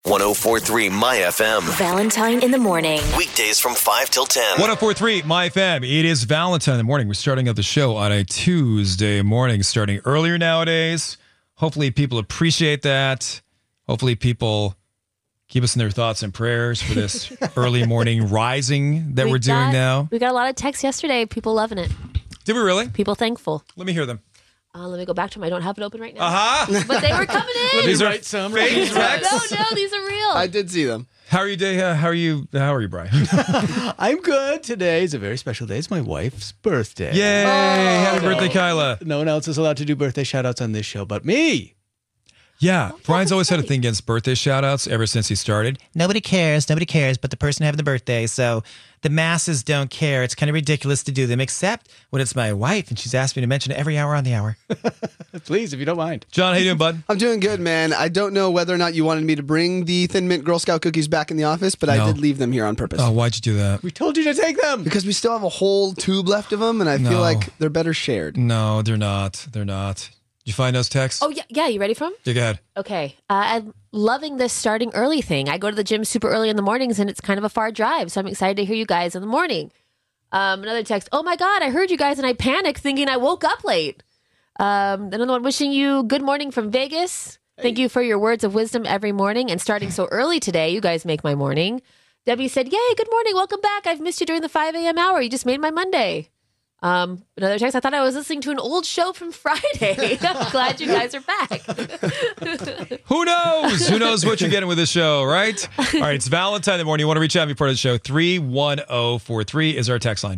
104.3 My FM. Valentine in the morning. Weekdays from 5 till 10. 104.3 My FM. It is Valentine in the morning. We're starting out the show on a Tuesday morning, starting earlier nowadays. Hopefully people appreciate that. Hopefully people keep us in their thoughts and prayers for this early morning rising that we're doing now. We got a lot of texts yesterday. People loving it. Did we really? People thankful. Let me hear them. Let me go back to them. I don't have it open right now. Uh-huh. But they were coming in. These are fake texts. No, these are real. I did see them. How are you, How are you, Brian? I'm good. Today is a very special day. It's my wife's birthday. Yay! Happy birthday, Kyla. No one else is allowed to do birthday shout-outs on this show but me. Yeah, Brian's always had a thing against birthday shout-outs ever since he started. Nobody cares but the person having the birthday, so the masses don't care. It's kind of ridiculous to do them, except when it's my wife, and she's asked me to mention it every hour on the hour. Please, if you don't mind. John, how you doing, bud? I'm doing good, man. I don't know whether or not you wanted me to bring the Thin Mint Girl Scout cookies back in the office, but I did leave them here on purpose. Oh, why'd you do that? We told you to take them. Because we still have a whole tube left of them, and I feel like they're better shared. No, they're not. They're not. Did you find those texts? Oh, yeah. You ready for them? Yeah, go ahead. Okay. I'm loving this starting early thing. I go to the gym super early in the mornings, and it's kind of a far drive, so I'm excited to hear you guys in the morning. Another text. Oh, my God, I heard you guys, and I panicked thinking I woke up late. Another one, wishing you good morning from Vegas. Hey. Thank you for your words of wisdom every morning and starting so early today. You guys make my morning. Debbie said, yay, good morning. Welcome back. I've missed you during the 5 a.m. hour. You just made my Monday. Another text. I thought I was listening to an old show from Friday. I'm glad you guys are back. Who knows? Who knows what you're getting with this show, right? All right, it's Valentine in the morning. You want to reach out and be part of the show. 31043 is our text line.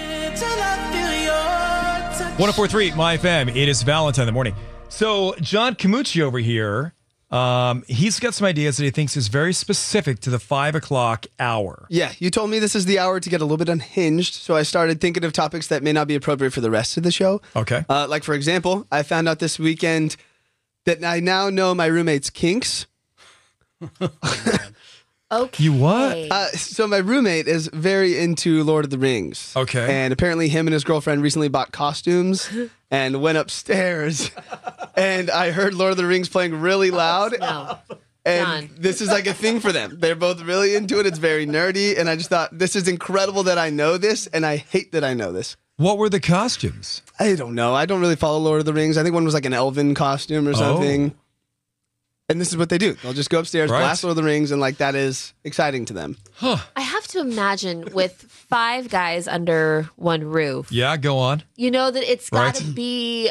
1043 My FM. It is Valentine in the morning. So John Camucci over here, he's got some ideas that he thinks is very specific to the 5 o'clock hour. Yeah, you told me this is the hour to get a little bit unhinged, so I started thinking of topics that may not be appropriate for the rest of the show. Okay. Like, for example, I found out this weekend that I now know my roommate's kinks. Okay. You what? So my roommate is very into Lord of the Rings. Okay. And apparently him and his girlfriend recently bought costumes and went upstairs. And I heard Lord of the Rings playing really loud. No. And John. this is like a thing for them. They're both really into it. It's very nerdy. And I just thought, this is incredible that I know this. And I hate that I know this. What were the costumes? I don't know. I don't really follow Lord of the Rings. I think one was like an elven costume or something. And this is what they do. They'll just go upstairs, blast Lord of the Rings, and like that is exciting to them. I have to imagine with 5 guys under one roof. Yeah, go on. You know that it's got to be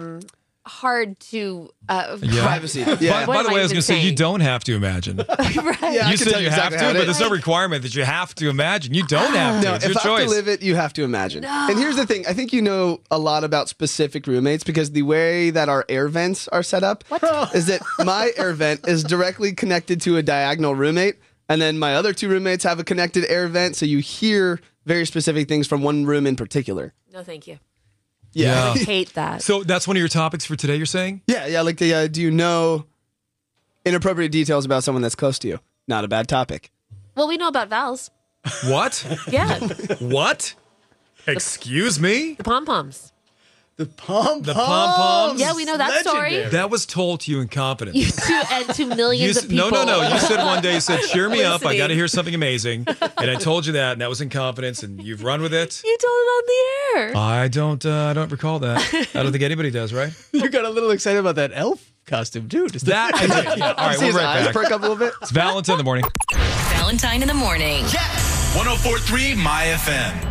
hard to privacy. Yeah. By the way, I was going to say you don't have to imagine. Right. Yeah, You said you have to, but there's no requirement that you have to imagine. You don't have to. No, It's if your I have choice. to live it, you have to imagine. No. And here's the thing. I think you know a lot about specific roommates because the way that our air vents are set up is that my air vent is directly connected to a diagonal roommate, and then my other 2 roommates have a connected air vent, so you hear very specific things from one room in particular. No, thank you. Yeah. I hate that. So that's one of your topics for today, you're saying? Yeah, like the do you know inappropriate details about someone that's close to you? Not a bad topic. Well, we know about Val's. What? Yeah. What? Excuse me? The pom-poms. The pom-poms. The pom-poms? Yeah, we know that story. That was told to you in confidence. You and to millions of people. No. You said one day, you said, cheer me up. I Listening. got to hear something amazing. And I told you that, and that was in confidence, and you've run with it. You told it on the air. I don't recall that. I don't think anybody does, right? You got a little excited about that elf costume, too. Just That I did. Yeah. All right, See we're his right eyes back. perk up a little bit. It's Valentine in the morning. Valentine in the morning. 104.3 My FM.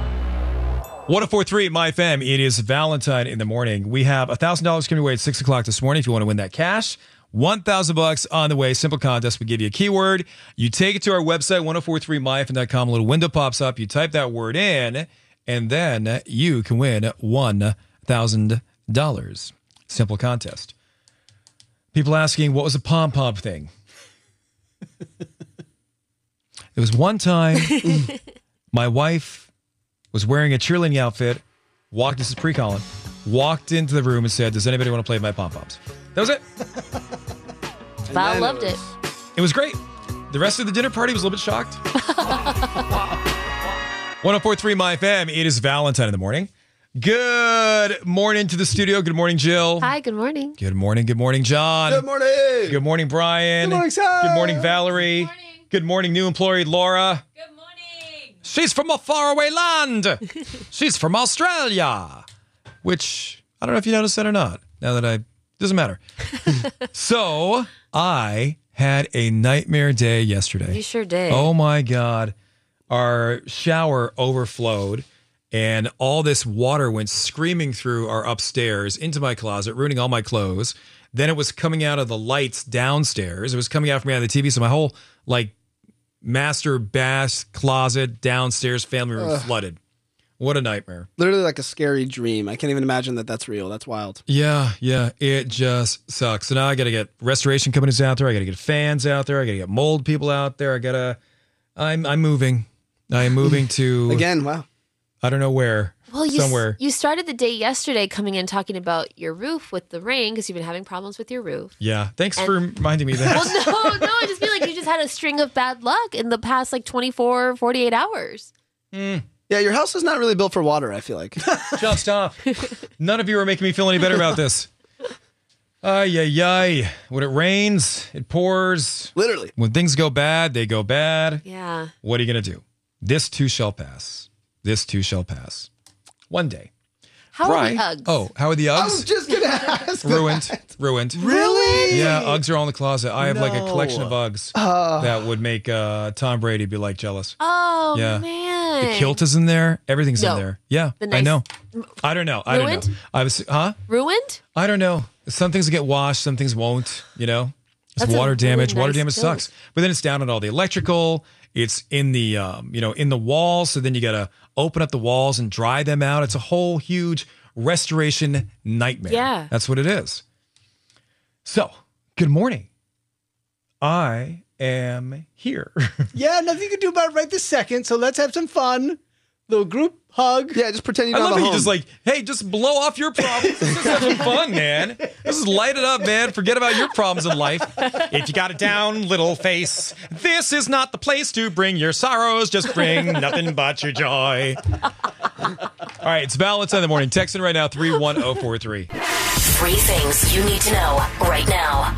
1043 My FM. It is Valentine in the morning. We have $1,000 coming away at 6 o'clock this morning if you want to win that cash. $1,000 on the way. Simple contest. We give you a keyword. You take it to our website, 1043myfm.com. A little window pops up. You type that word in, and then you can win $1,000. Simple contest. People asking, what was a pom-pom thing? There was one time my wife was wearing a cheerleading outfit, this is pre-Colin, walked into the room and said, does anybody want to play with my pom-poms? That was it. Val loved it. It was great. The rest of the dinner party was a little bit shocked. 1043 My FM. It is Valentine in the morning. Good morning to the studio. Good morning, Jill. Hi, good morning. Good morning, John. Good morning. Good morning, Brian. Good morning, Sam. Good morning, Valerie. Good morning. Good morning, new employee Laura. Good morning. She's from a faraway land. She's from Australia. Which, I don't know if you noticed that or not. Doesn't matter. So, I had a nightmare day yesterday. You sure did. Oh my God. Our shower overflowed and all this water went screaming through our upstairs into my closet, ruining all my clothes. Then it was coming out of the lights downstairs. It was coming out from behind the TV. So my whole master bath closet downstairs family room flooded. What a nightmare. Literally like a scary dream. I can't even imagine that that's real. That's wild. Yeah. It just sucks. So now I got to get restoration companies out there. I got to get fans out there. I got to get mold people out there. I'm moving. I am moving to... Again, wow. I don't know where. Well, somewhere. You started the day yesterday coming in talking about your roof with the rain because you've been having problems with your roof. Yeah. Thanks for reminding me of that. Well, no. I just feel like you just had a string of bad luck in the past 24, 48 hours. Yeah, your house is not really built for water, I feel like. John, stop. None of you are making me feel any better about this. Ay. When it rains, it pours. Literally. When things go bad, they go bad. Yeah. What are you going to do? This too shall pass. One day. How are the Uggs? Oh, how are the I was Uggs? just going to ask. Ruined. Really? Yeah, Uggs are all in the closet. I have a collection of Uggs that would make Tom Brady be jealous. Oh, Yeah. man. The kilt is in there. Everything's in there. Yeah, The nice- I know. I don't know. Ruined? Ruined? I don't know. Some things get washed, some things won't, It's That's a water really damage. Water nice damage kilt. sucks. But then it's down on all the electrical. It's in the, in the walls. So then you got to open up the walls and dry them out. It's a whole huge restoration nightmare. Yeah. That's what it is. So, good morning. I am here. Yeah, nothing you can do about it right this second, so let's have some fun. Little group hug. Yeah, just pretend you I don't love have how a you home. just hey, just blow off your problems. Let's just have some fun, man. Let's just light it up, man. Forget about your problems in life. If you got a down little face, this is not the place to bring your sorrows. Just bring nothing but your joy. All right, it's Valentine in the morning. Text in right now, 31043. 3 things you need to know right now.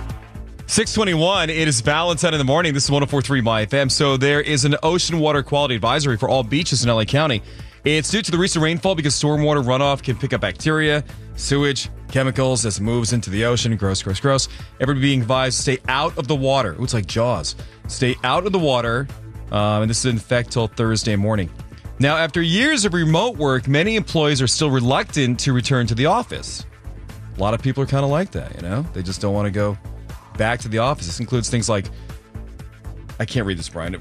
621, it is Valentine in the morning. This is 104.3 My FM. So there is an ocean water quality advisory for all beaches in LA County. It's due to the recent rainfall because stormwater runoff can pick up bacteria, sewage, chemicals as it moves into the ocean. Gross. Everybody being advised to stay out of the water. Ooh, it's like Jaws. Stay out of the water. And this is in effect till Thursday morning. Now, after years of remote work, many employees are still reluctant to return to the office. A lot of people are kind of like that, They just don't want to go back to the office. This includes things like, I can't read this, Brian.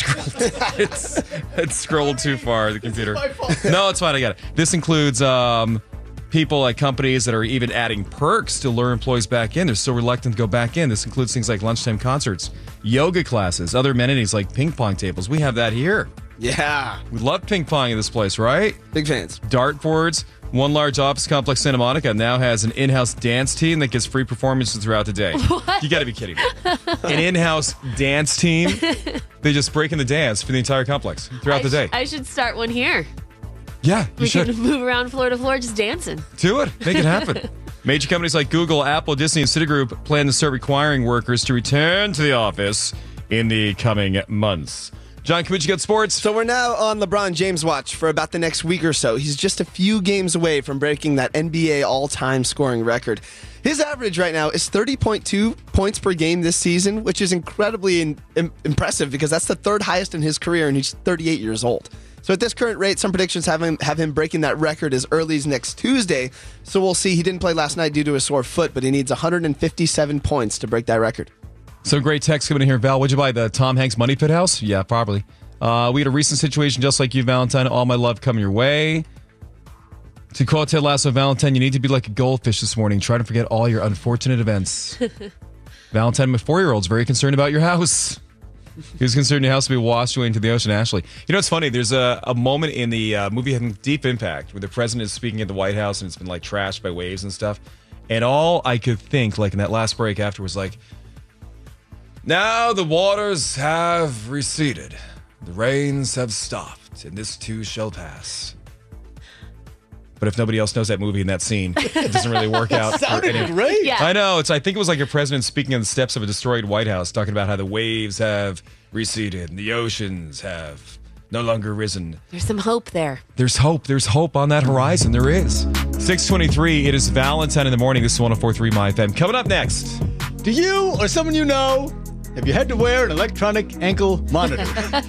It's scrolled too far, the computer. No, it's fine. I got it. This includes people like companies that are even adding perks to lure employees back in. They're still reluctant to go back in. This includes things like lunchtime concerts, yoga classes, other amenities like ping pong tables. We have that here. Yeah. We love ping pong in this place, right? Big fans. Dartboards. One large office complex, Santa Monica, now has an in-house dance team that gives free performances throughout the day. What? You got to be kidding me. An in-house dance team. They just break in the dance for the entire complex throughout the day. I should start one here. Yeah, you We should. can move around floor to floor just dancing. Do it. Make it happen. Major companies like Google, Apple, Disney, and Citigroup plan to start requiring workers to return to the office in the coming months. John Camucci got sports. So we're now on LeBron James watch for about the next week or so. He's just a few games away from breaking that NBA all-time scoring record. His average right now is 30.2 points per game this season, which is incredibly impressive because that's the third highest in his career, and he's 38 years old. So at this current rate, some predictions have him breaking that record as early as next Tuesday. So we'll see. He didn't play last night due to a sore foot, but he needs 157 points to break that record. Some great text coming in here. Val, would you buy the Tom Hanks Money Pit house? Yeah, probably. We had a recent situation just like you, Valentine. All my love coming your way. To quote Ted Lasso, Valentine, you need to be like a goldfish this morning. Try to forget all your unfortunate events. Valentine, my 4-year-old, is very concerned about your house. He was concerned your house would be washed away into the ocean, Ashley. You know, it's funny. There's a moment in the movie having Deep Impact where the president is speaking at the White House and it's been trashed by waves and stuff. And all I could think, in that last break after was now the waters have receded. The rains have stopped, and this too shall pass. But if nobody else knows that movie and that scene, it doesn't really work out. for Sounded any- great. Yeah. I know. I think it was like a president speaking on the steps of a destroyed White House, talking about how the waves have receded and the oceans have no longer risen. There's some hope there. There's hope. There's hope on that horizon. There is. 6:23. It is Valentine in the morning. This is 104.3 My FM. Coming up next. Do you or someone you know have you had to wear an electronic ankle monitor?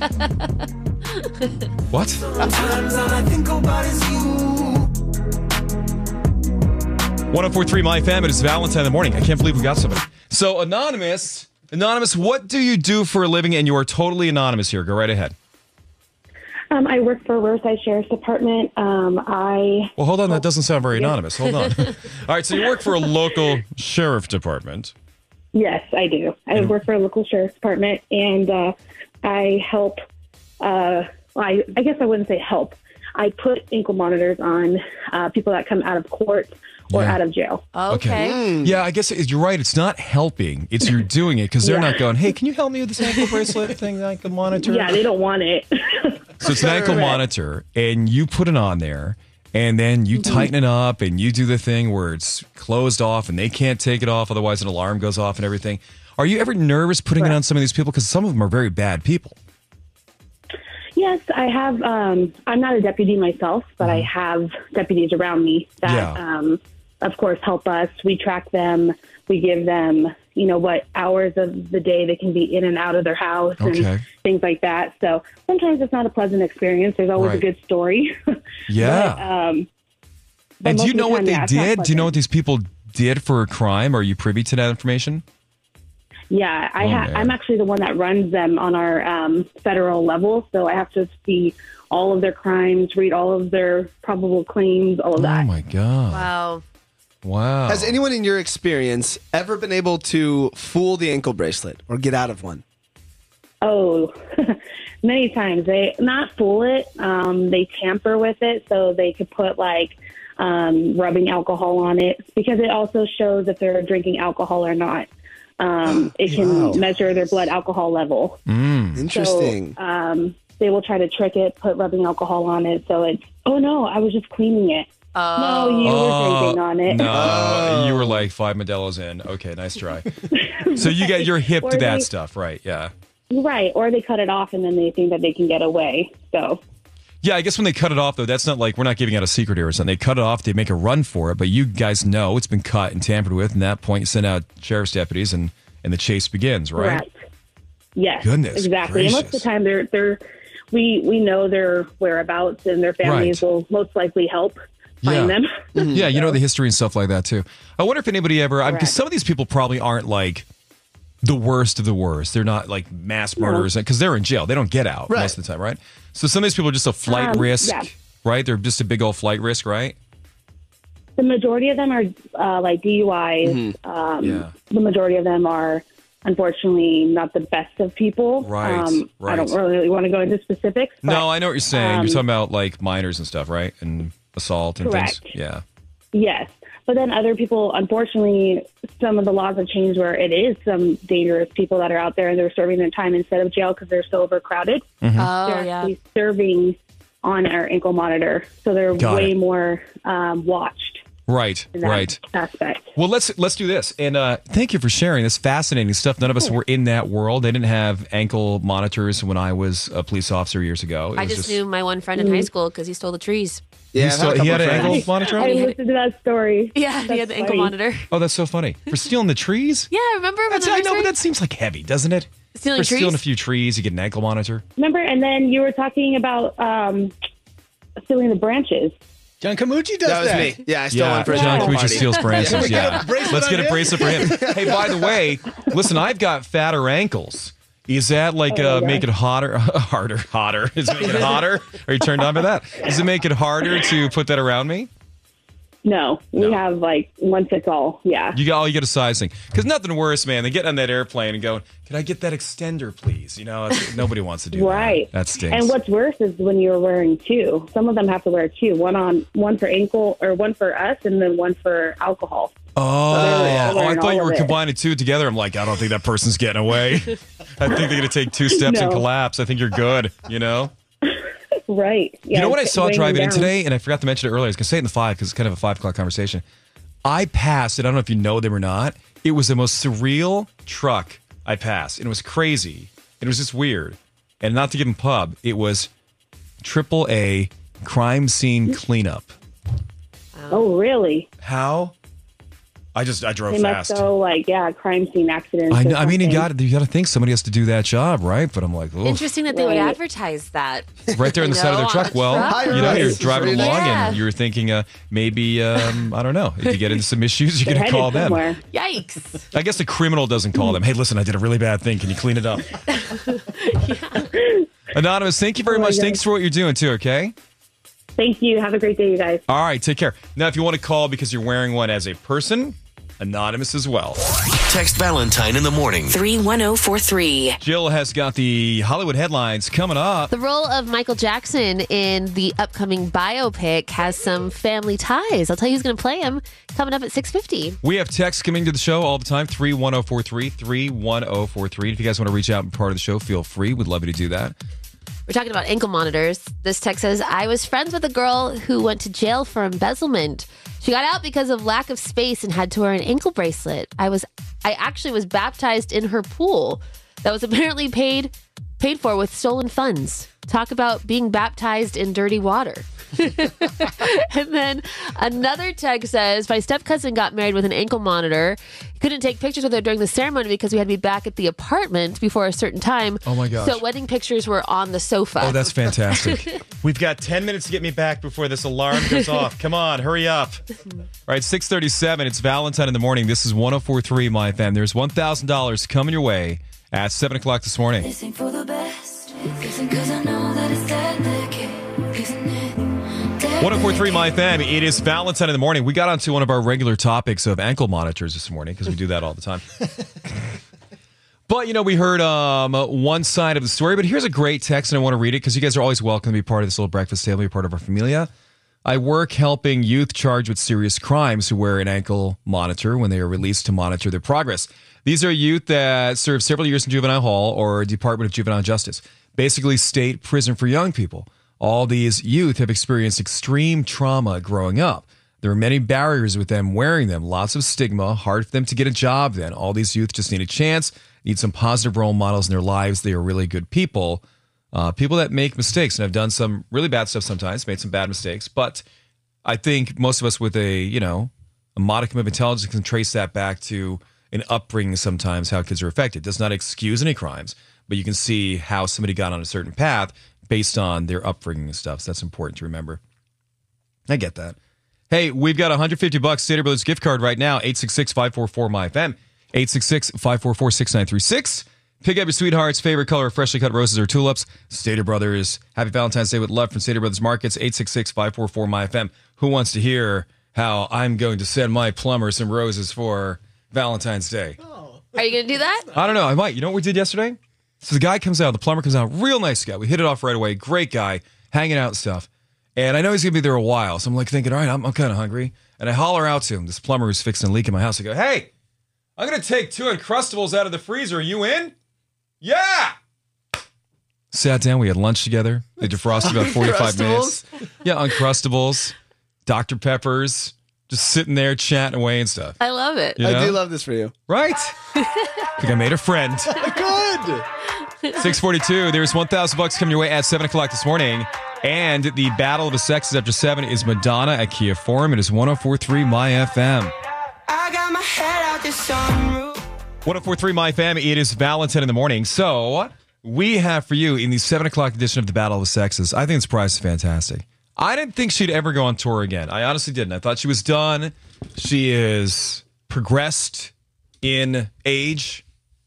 What? Sometimes all I think about is you. 104.3 My FM. It is Valentine in the morning. I can't believe we got somebody. So, Anonymous, what do you do for a living? And you are totally anonymous here. Go right ahead. I work for Riverside Sheriff's Department. Well, hold on. That doesn't sound very anonymous. Hold on. All right. So, you work for a local sheriff department. Yes, I do. I work for a local sheriff's department, and I help. I guess I wouldn't say help. I put ankle monitors on people that come out of court or Yeah. out of jail. Okay. Yeah, I guess you're right. It's not helping. It's you're doing it because they're Yeah. not going, hey, can you help me with this ankle bracelet thing, ankle monitor? Yeah, they don't want it. So it's an ankle monitor, and you put it on there, and then you tighten it up, and you do the thing where it's closed off, and they can't take it off, otherwise an alarm goes off and everything. Are you ever nervous putting it on some of these people? Because some of them are very bad people. Yes, I have. I'm not a deputy myself, but I have deputies around me that, of course, help us. We track them. We give them, what hours of the day they can be in and out of their house Okay. and things like that. So sometimes it's not a pleasant experience. There's always Right. a good story. Yeah. But And do most you of the know what time, they yeah, it's not did? Do you know what pleasant. these people did for a crime? Are you privy to that information? Yeah, man. I'm actually the one that runs them on our federal level, so I have to see all of their crimes, read all of their probable claims, all of Oh, that. my God. Wow. Wow. Has anyone in your experience ever been able to fool the ankle bracelet or get out of one? Oh, many times. They not fool it. They tamper with it so they could put rubbing alcohol on it because it also shows if they're drinking alcohol or not. It can measure their blood alcohol level. Interesting. So they will try to trick it, put rubbing alcohol on it. So it's, oh no, I was just cleaning it. No, you were drinking on it. No, you were like 5 Modelo's in. Okay, nice try. So you're hip Or to that they- stuff, right? Yeah. Right. Or they cut it off and then they think that they can get away. So Yeah, I guess when they cut it off, though, that's not like we're not giving out a secret here or something. They cut it off, they make a run for it, but you guys know it's been cut and tampered with. And at that point, you send out sheriff's deputies and the chase begins, right? correct. Yes. Goodness exactly. And most of the gracious. time we know their whereabouts and their families Right. will most likely help find them. Yeah, you know the history and stuff like that, too. I wonder if anybody ever, because Correct. some of these people probably aren't like the worst of the worst. They're not like mass murderers because they're in jail. They don't get out Right. most of the time, right? So some of these people are just a flight risk, yeah. right? They're just a big old flight risk, right? The majority of them are like DUIs. Yeah. The majority of them are unfortunately not the best of people. Right, I right. don't really want to go into specifics. But, No, I know what you're saying. You're talking about like minors and stuff, right? And assault and Correct. things. Yeah. Yes. But then other people, unfortunately, some of the laws have changed where it is some dangerous people that are out there and they're serving their time instead of jail because they're so overcrowded. Oh, They're yeah. actually serving on our ankle monitor. So they're Got way it. more watched Right. in that Right. aspect. Well, let's do this. And thank you for sharing this fascinating stuff. None of us were in that world. They didn't have ankle monitors when I was a police officer years ago. It I was just knew my one friend in high school because he stole the trees. Yeah, he had an ankle friends. monitor. I on? listened to that story. Yeah, he had the ankle funny. monitor. Oh, that's so funny. For stealing the trees? Yeah, remember? when That's, the I know, but nursery- that seems like heavy, doesn't it? Stealing For stealing trees? a few trees, you get an ankle monitor. Remember? And then you were talking about stealing the branches. John Camucci does That was that. me. Yeah, I stole one for a John jungle Camucci party. steals branches. Can we get Yeah, a bracelet let's on get a him? bracelet for him. Hey, by the way, listen, I've got fatter ankles. Is that like make it hotter? Hotter? Is it make it hotter? Are you turned on by that? Does it make it harder to put that around me? No, we have like one fits all. Yeah. You get a sizing because nothing worse, man, than getting on that airplane and going, "Can I get that extender, please?" You know, nobody wants to do Right. that. That stinks. And what's worse is when you're wearing two. Some of them have to wear two. One for ankle, or one for us, and then one for alcohol. Oh, they're I wearing thought you all were of it. combining two together. I'm like, I don't think that person's getting away. I think they're going to take two steps and No. collapse. I think you're good, you know? Right. Yeah, You know what I saw weighing driving in down. today, and I forgot to mention it earlier. I was going to say it in the 5 because it's kind of a 5 o'clock conversation. I passed, and I don't know if you know them or not. It was the most surreal truck I passed, and it was crazy. It was just weird. And not to give them pub, it was AAA crime scene cleanup. Oh, really? How? I drove They fast. must go crime scene accidents. I or know. I mean, you something. got to think somebody has to do that job, right? But I'm like, oof. Interesting that they would Right. advertise that. Right there in the You side of know, their truck. on a Well, truck. you know, you're Right. driving Pretty along nice. and you're thinking maybe, I don't know, if you get into some issues, you're They're going to call headed them. somewhere. Yikes. I guess the criminal doesn't call them. Hey, listen, I did a really bad thing. Can you clean it up? Anonymous, thank you very much. God. Thanks for what you're doing, too, okay? Thank you. Have a great day, you guys. All right, take care. Now, if you want to call because you're wearing one as a person, anonymous as well. Text Valentine in the morning. 31043. Jill has got the Hollywood headlines coming up. The role of Michael Jackson in the upcoming biopic has some family ties. I'll tell you who's going to play him coming up at 6:50. We have texts coming to the show all the time, 31043, 31043. If you guys want to reach out and be part of the show, feel free. We'd love you to do that. We're talking about ankle monitors. This text says, I was friends with a girl who went to jail for embezzlement. She got out because of lack of space and had to wear an ankle bracelet. I actually was baptized in her pool that was apparently paid for with stolen funds. Talk about being baptized in dirty water. And then another text says, my step cousin got married with an ankle monitor. He couldn't take pictures with her during the ceremony because we had to be back at the apartment before a certain time. Oh my gosh. So wedding pictures were on the sofa. Oh, that's fantastic. We've got 10 minutes to get me back before this alarm goes off. Come on, hurry up. All right, 6:37. It's Valentine in the morning. This is 104.3 My FM. There's $1,000 coming your way at 7 o'clock this morning. Listen for the best. Listen, 'cause I know that it's delicate, isn't it? 104.3 My FM. It is Valentine in the morning. We got onto one of our regular topics of ankle monitors this morning because we do that all the time. But, you know, we heard one side of the story, but here's a great text, and I want to read it because you guys are always welcome to be part of this little breakfast table, be part of our familia. I work helping youth charged with serious crimes who wear an ankle monitor when they are released to monitor their progress. These are youth that serve several years in juvenile hall or Department of Juvenile Justice, basically state prison for young people. All these youth have experienced extreme trauma growing up. There are many barriers with them wearing them, lots of stigma, hard for them to get a job then. All these youth just need a chance, need some positive role models in their lives. They are really good people. People that make mistakes and have done some really bad stuff sometimes, made some bad mistakes. But I think most of us with a modicum of intelligence can trace that back to an upbringing sometimes, how kids are affected. It does not excuse any crimes, but you can see how somebody got on a certain path based on their upbringing and stuff. So that's important to remember. I get that. Hey, we've got $150 Stater Brothers gift card right now, 866-544-MyFM, 866-544-6936. Pick up your sweetheart's favorite color of freshly cut roses or tulips. Stater Brothers. Happy Valentine's Day with love from Stater Brothers Markets, 866-544-MyFM. Who wants to hear how I'm going to send my plumber some roses for Valentine's Day? Are you going to do that? I don't know. I might. You know what we did yesterday? So the guy comes out, the plumber comes out, real nice guy. We hit it off right away. Great guy, hanging out and stuff. And I know he's going to be there a while. So I'm like thinking, all right, I'm kind of hungry. And I holler out to him, this plumber who's fixing a leak in my house. I go, hey, I'm going to take 2 Uncrustables out of the freezer. Are you in? Yeah. Sat down. We had lunch together. They defrosted about 45 minutes. Yeah, Uncrustables, Dr. Peppers, just sitting there chatting away and stuff. I love it. You I know? do love this for you. Right? I think I made a friend. Good. 642. There's $1,000 coming your way at 7 o'clock this morning. And the Battle of the Sexes after 7 is Madonna at Kia Forum. It is 104.3 My FM. I got my head out the sunroof. 104.3 My FM. It is Valentine in the morning. So we have for you in the 7 o'clock edition of the Battle of the Sexes. I think this prize is fantastic. I didn't think she'd ever go on tour again. I honestly didn't. I thought she was done. She is progressed in age.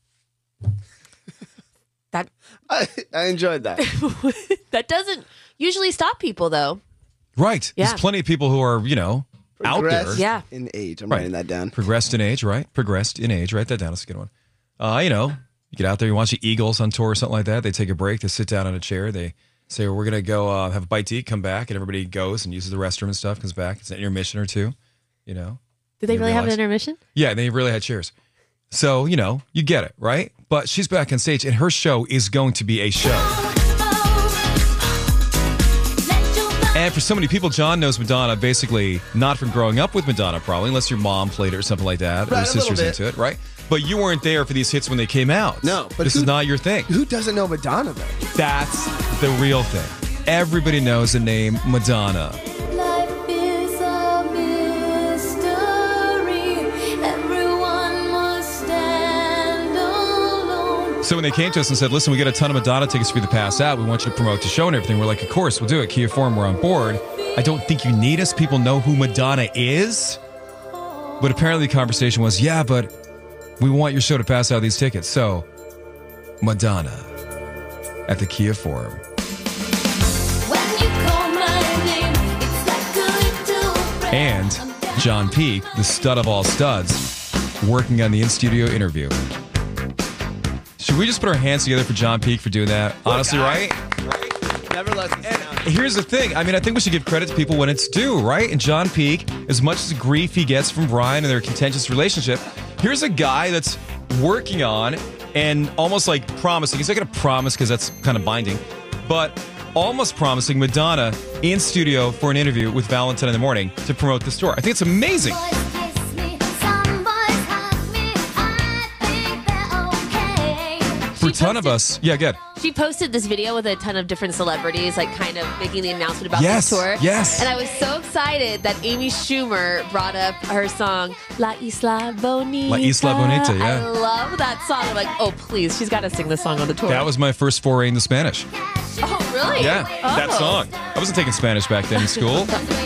I enjoyed that. That doesn't usually stop people, though. Right. Yeah. There's plenty of people who are, out there. Progressed Yeah. in age. I'm Right. writing that down. Progressed in age, right? Progressed in age. Write that down. That's a good one. You get out there, you watch the Eagles on tour or something like that. They take a break. They sit down on a chair. They say, well, we're going to go have a bite to eat, come back. And everybody goes and uses the restroom and stuff, comes back. It's an intermission or two, Did they You really have an realize- intermission? Yeah, they really had chairs. So, you get it, right? But she's back on stage, and her show is going to be a show. And for so many people, John knows Madonna basically not from growing up with Madonna, probably, unless your mom played it or something like that, or Right, your a little sister's bit. into it, right? But you weren't there for these hits when they came out. No, but this is not your thing. Who doesn't know Madonna, though? That's the real thing. Everybody knows the name Madonna. Life is a mystery. Everyone must stand alone. So when they came to us and said, listen, we got a ton of Madonna tickets for you to pass out. We want you to promote the show and everything. We're like, of course, we'll do it. Kia Forum, we're on board. I don't think you need us. People know who Madonna is. But apparently the conversation was, yeah, but we want your show to pass out these tickets. So, Madonna at the Kia Forum. When you call my name, it's like a little breath. And John Peake, the stud of all studs, working on the in-studio interview. Should we just put our hands together for John Peake for doing that? Honestly, right? Never lets us down. Here's the thing. I mean, I think we should give credit to people when it's due, right? And John Peake, as much as the grief he gets from Brian and their contentious relationship, here's a guy that's working on and almost like promising. He's not going to promise because that's kind of binding, but almost promising Madonna in studio for an interview with Valentine in the Morning to promote this tour. I think it's amazing. Boys kiss me, some boys hug me. I think they're okay. For a ton of us. Yeah, good. She posted this video with a ton of different celebrities, like kind of making the announcement about Yes, the tour. yes. And I was so excited that Amy Schumer brought up her song La Isla Bonita. La Isla Bonita, yeah. I love that song. I'm like, oh please, she's got to sing this song on the tour. That was my first foray into Spanish. oh really? Yeah, Oh. that song. I wasn't taking Spanish back then in school.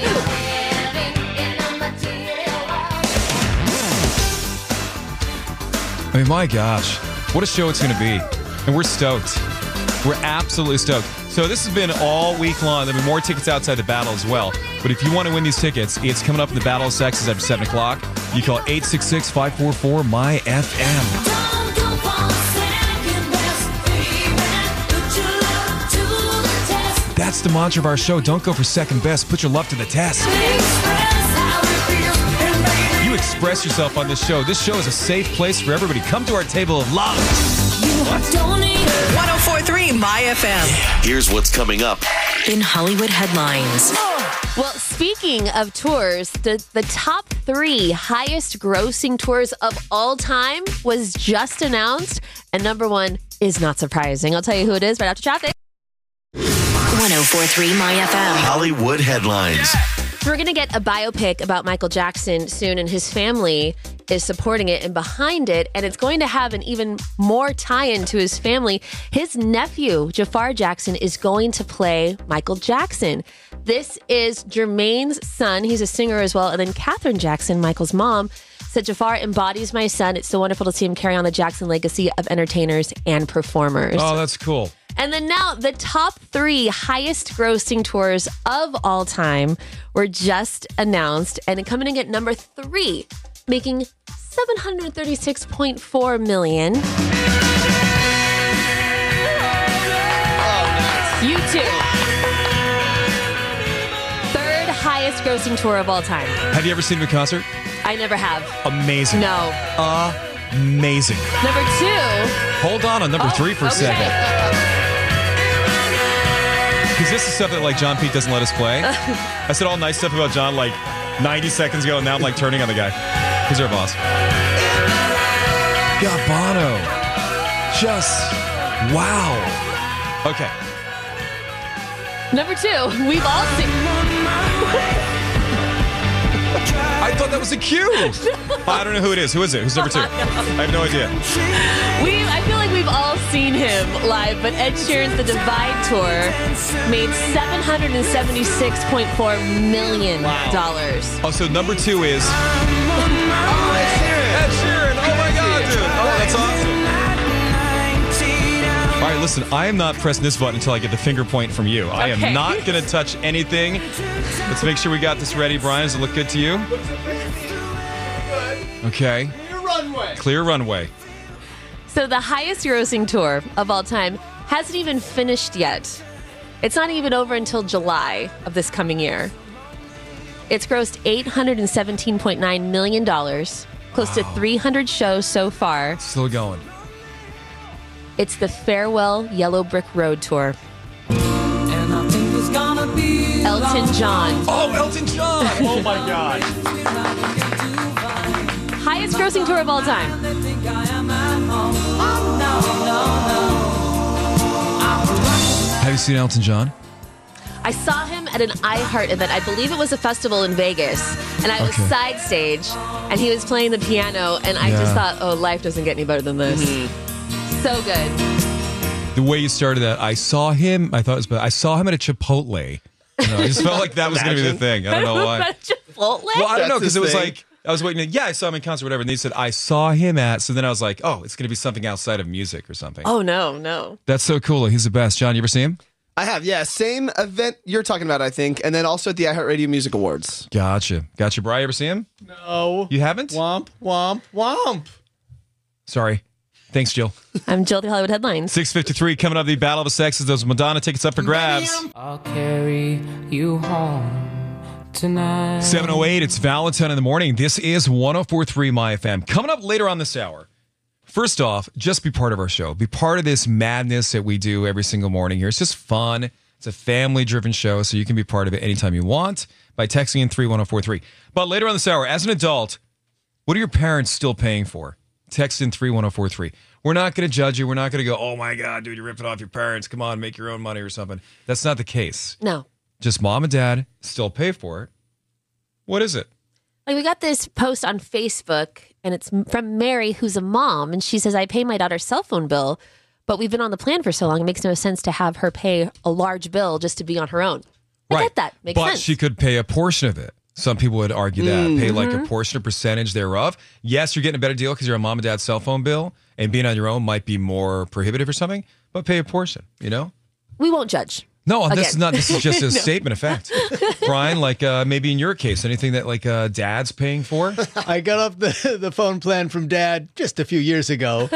I mean, my gosh, what a show it's going to be. And we're stoked. We're absolutely stoked. So this has been all week long. There'll be more tickets outside the battle as well. But if you want to win these tickets, it's coming up in the Battle of Sexes after 7 o'clock. You call 866-544-MY-FM. Don't go for second best, baby. Put your love to the test. That's the mantra of our show. Don't go for second best. Put your love to the test. Express how it feels, and baby, You express yourself on this show. This show is a safe place for everybody. Come to our table of love. you don't need it. 1043 My FM. Here's what's coming up. In Hollywood headlines. Well, speaking of tours, the top 3 highest grossing tours of all time was just announced. And number 1 is not surprising. I'll tell you who it is right after traffic. 1043 My FM. Hollywood headlines. So we're going to get a biopic about Michael Jackson soon, and his family is supporting it and behind it. And it's going to have an even more tie-in to his family. His nephew, Jafar Jackson, is going to play Michael Jackson. This is Jermaine's son. He's a singer as well. And then Catherine Jackson, Michael's mom, said Jafar embodies my son. It's so wonderful to see him carry on the Jackson legacy of entertainers and performers. Oh, that's cool. And then now the top 3 highest grossing tours of all time were just announced, and coming in at number 3, making $736.4 million. U2. Third highest grossing tour of all time. Have you ever seen him in concert? I never have. Amazing. No. Amazing. Number 2. Hold on number 3 for a second. Because this is stuff that like John Peake doesn't let us play. I said all nice stuff about John like 90 seconds ago, and now I'm like turning on the guy. He's our boss. Got Bono. Just wow. Okay. Number 2. We've all seen. I thought that was a cue. I don't know who it is. Who is it? Who's number 2? I have no idea. I feel like we've all seen him live, but Ed Sheeran's The Divide Tour made $776.4 million. Oh, so number 2 is Ed Sheeran. Oh my God, dude. Oh, that's awesome. All right, listen, I am not pressing this button until I get the finger point from you. I am not going to touch anything. Let's make sure we got this ready, Brian. Does it look good to you? Okay. Clear runway. Clear runway. So the highest grossing tour of all time hasn't even finished yet. It's not even over until July of this coming year. It's grossed $817.9 million, close to 300 shows so far. Still going. It's the Farewell Yellow Brick Road Tour. And I think it's gonna be Elton John. Oh, Elton John. Oh, my God. Highest grossing tour of all time. Have you seen Elton John? I saw him at an iHeart event. I believe it was a festival in Vegas. And I was Okay. side stage, and he was playing the piano. And I just thought, oh, life doesn't get any better than this. So good. The way you started that, I saw him. I thought it was bad. I saw him at a Chipotle. I just felt like that was going to be the thing. I don't know why. Chipotle? Well, I don't know, because That's it was his thing. like, I was waiting. Yeah, I saw him in concert, whatever. And they said, I saw him at. So then I was like, oh, it's going to be something outside of music or something. Oh, no. That's so cool. He's the best. John, you ever see him? I have, yeah. Same event you're talking about, I think. And then also at the iHeartRadio Music Awards. Gotcha. Brian, you ever see him? No. You haven't? Womp, womp, womp. Sorry. Thanks, Jill. I'm Jill, the Hollywood Headlines. 6:53 coming up. The Battle of the Sexes. Those Madonna tickets up for grabs. I'll carry you home tonight. 7:08. It's Valentine in the morning. This is 104.3 My FM. Coming up later on this hour. First off, just be part of our show. Be part of this madness that we do every single morning here. It's just fun. It's a family-driven show, so you can be part of it anytime you want by texting in 31043. But later on this hour, as an adult, what are your parents still paying for? Text in 31043. We're not going to judge you. We're not going to go, oh my God, dude, you're ripping off your parents. Come on, make your own money or something. That's not the case. No. Just mom and dad still pay for it. What is it? Like, we got this post on Facebook, and it's from Mary, who's a mom, and she says, I pay my daughter's cell phone bill, but we've been on the plan for so long, it makes no sense to have her pay a large bill just to be on her own. I get that. Makes but sense. she could pay a portion of it. Some people would argue that. Pay like a portion, a percentage thereof. Yes, you're getting a better deal because you're on mom and dad's cell phone bill, and being on your own might be more prohibitive or something, but pay a portion, you know? We won't judge. No, this Again. is not. This is just a statement of fact. Brian, like maybe in your case, anything that like dad's paying for? I got off the phone plan from Dad just a few years ago.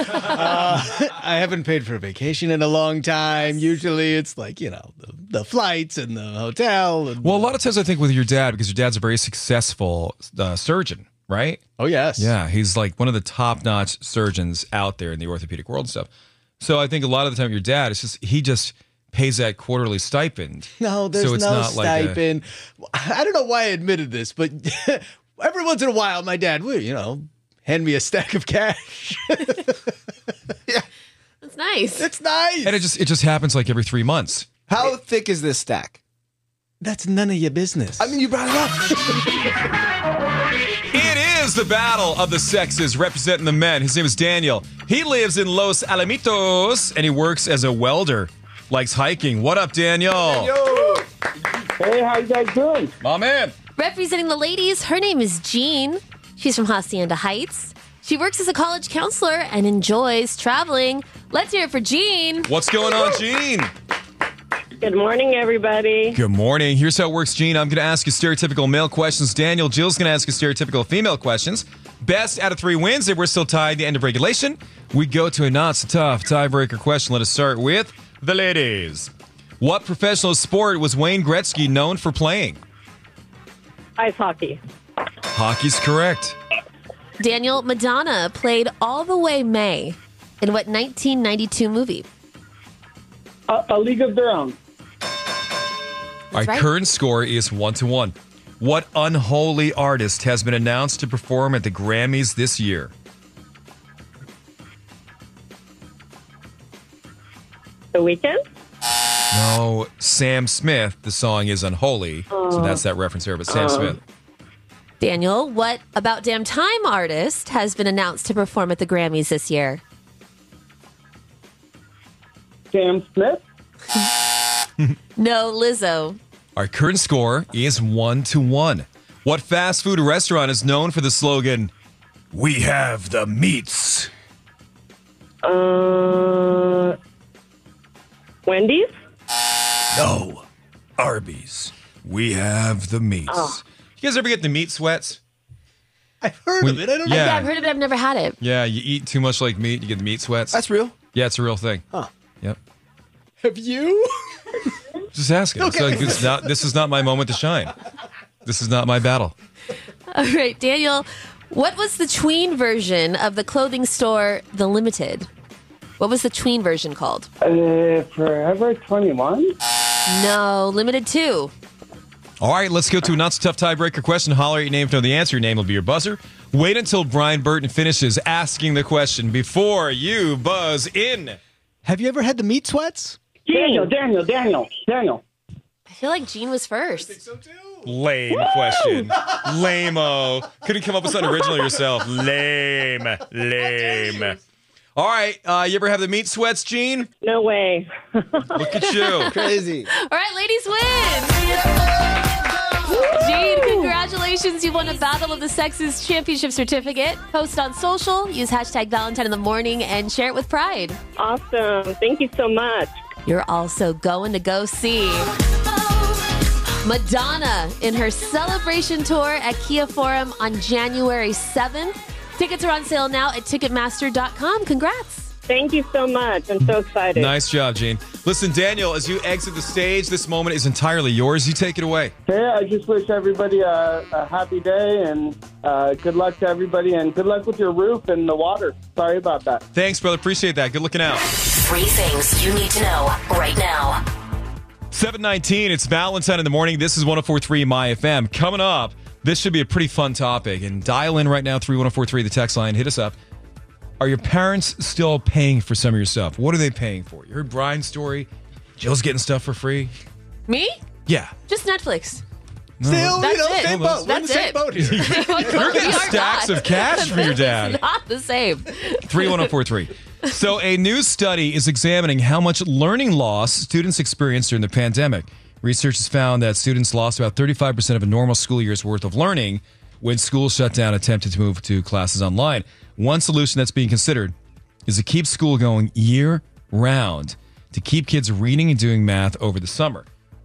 I haven't paid for a vacation in a long time. Usually it's like, the flights and the hotel. And Well, a lot of times I think with your dad, because your dad's a very successful surgeon, right? Oh, yes. Yeah, he's like one of the top-notch surgeons out there in the orthopedic world and stuff. So I think a lot of the time your dad, he just pays that quarterly stipend. No, there's so it's no not stipend. I don't know why I admitted this, but every once in a while, my dad would, hand me a stack of cash. That's nice. It's nice. And it just happens like every 3 months. How thick is this stack? That's none of your business. I mean, you brought it up. It is the battle of the sexes representing the men. His name is Daniel. He lives in Los Alamitos and he works as a welder. Likes hiking. What up, Daniel? Hey, how you guys doing? My man. Representing the ladies, her name is Jean. She's from Hacienda Heights. She works as a college counselor and enjoys traveling. Let's hear it for Jean. What's going on, Gene? Good morning, everybody. Good morning. Here's how it works, Gene. I'm going to ask you stereotypical male questions. Daniel, Jill's going to ask you stereotypical female questions. Best out of 3 wins. If we're still tied at the end of regulation, we go to a not-so-tough tiebreaker question. Let us start with the ladies. What professional sport was Wayne Gretzky known for playing? Ice hockey. Hockey's correct. Daniel, Madonna played All the Way May in what 1992 movie? A League of Their Own. Our right. current score is 1-1. What unholy artist has been announced to perform at the Grammys this year? The Weeknd. No, Sam Smith. The song is Unholy, so that's that reference there, but Sam Smith. Daniel, what About Damn Time artist has been announced to perform at the Grammys this year? Sam Smith. No, Lizzo. Our current score is 1-1. What fast food restaurant is known for the slogan, "We have the meats"? Wendy's. No, Arby's. We have the meats. You guys ever get the meat sweats? I've heard of it. I don't know. Yeah, I've heard of it. I've never had it. Yeah, you eat too much like meat, you get the meat sweats. That's real. Yeah, it's a real thing. Huh. Yep. Have you? Just asking. Okay. This is not my moment to shine. This is not my battle. All right, Daniel, what was the tween version of the clothing store The Limited? What was the tween version called? Forever 21. No, Limited 2. All right, let's go to a not-so-tough tiebreaker question. Holler at your name to know the answer. Your name will be your buzzer. Wait until Brian Burton finishes asking the question before you buzz in. Have you ever had the meat sweats? Daniel. I feel like Gene was first. Lame question. Lame-o. Couldn't come up with something original yourself. Lame. All right, you ever have the meat sweats, Gene? No way. Look at you. Crazy. All right, ladies win. Gene, congratulations. You won a Battle of the Sexes Championship certificate. Post on social, use hashtag Valentine in the morning, and share it with pride. Awesome. Thank you so much. You're also going to go see Madonna in her celebration tour at Kia Forum on January 7th. Tickets are on sale now at Ticketmaster.com. Congrats. Thank you so much. I'm so excited. Nice job, Gene. Listen, Daniel, as you exit the stage, this moment is entirely yours. You take it away. Hey, I just wish everybody a happy day and good luck to everybody and good luck with your roof and the water. Sorry about that. Thanks, brother. Appreciate that. Good looking out. 3 things you need to know right now. 7:19, it's Valentine in the morning. This is 104.3 My FM. Coming up, this should be a pretty fun topic. And dial in right now, 31043, the text line. Hit us up. Are your parents still paying for some of your stuff? What are they paying for? You heard Brian's story. Jill's getting stuff for free. Me? Yeah. Just Netflix. Still, That's it. same boat. We're in the That's same it. boat here. You're getting stacks of cash from your dad. It's not the same. 31043. So a new study is examining how much learning loss students experienced during the pandemic. Research has found that students lost about 35% of a normal school year's worth of learning when schools shut down and attempted to move to classes online. One solution that's being considered is to keep school going year-round, to keep kids reading and doing math over the summer.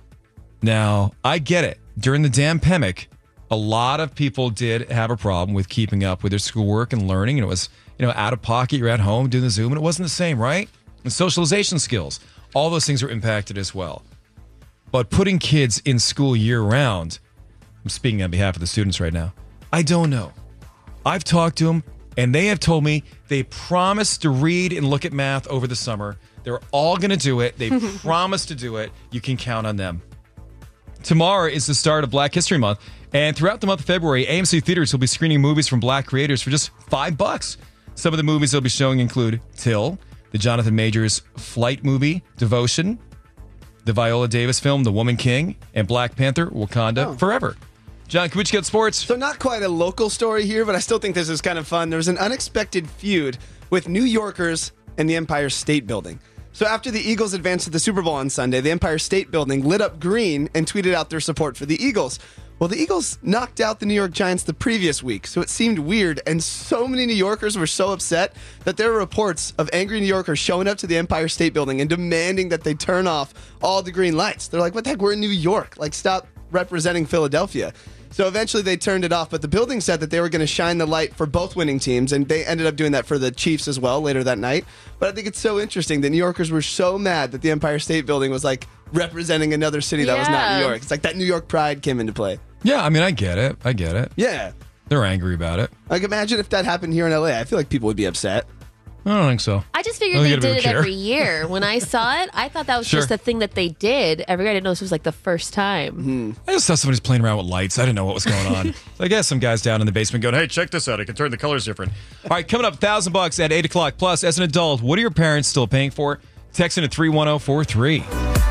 Now, I get it. During the damn pandemic, a lot of people did have a problem with keeping up with their schoolwork and learning, and it was, out of pocket. You're at home doing the Zoom, and it wasn't the same, right? And socialization skills, all those things were impacted as well. But putting kids in school year-round, I'm speaking on behalf of the students right now, I don't know. I've talked to them, and they have told me they promised to read and look at math over the summer. They're all going to do it. They promised to do it. You can count on them. Tomorrow is the start of Black History Month, and throughout the month of February, AMC Theaters will be screening movies from Black creators for just $5. Some of the movies they'll be showing include Till, the Jonathan Majors Flight movie, Devotion, the Viola Davis film, The Woman King, and Black Panther, Wakanda Forever. John, can we get sports? So not quite a local story here, but I still think this is kind of fun. There was an unexpected feud with New Yorkers and the Empire State Building. So after the Eagles advanced to the Super Bowl on Sunday, the Empire State Building lit up green and tweeted out their support for the Eagles. Well, the Eagles knocked out the New York Giants the previous week, so it seemed weird, and so many New Yorkers were so upset that there were reports of angry New Yorkers showing up to the Empire State Building and demanding that they turn off all the green lights. They're like, what the heck, we're in New York. Like, stop representing Philadelphia. So eventually they turned it off, but the building said that they were going to shine the light for both winning teams, and they ended up doing that for the Chiefs as well later that night. But I think it's so interesting that New Yorkers were so mad that the Empire State Building was like representing another city that was not New York. It's like that New York pride came into play. Yeah, I mean, I get it. Yeah. They're angry about it. Like, imagine if that happened here in LA. I feel like people would be upset. I don't think so. I just figured they did it every year. When I saw it, I thought that was just a thing that they did every year. I didn't know this was like the first time. I just saw somebody's playing around with lights. I didn't know what was going on. So I guess some guys down in the basement going, hey, check this out. I can turn the colors different. All right, coming up, $1,000 at 8 o'clock. Plus, as an adult, what are your parents still paying for? Text in at 31043.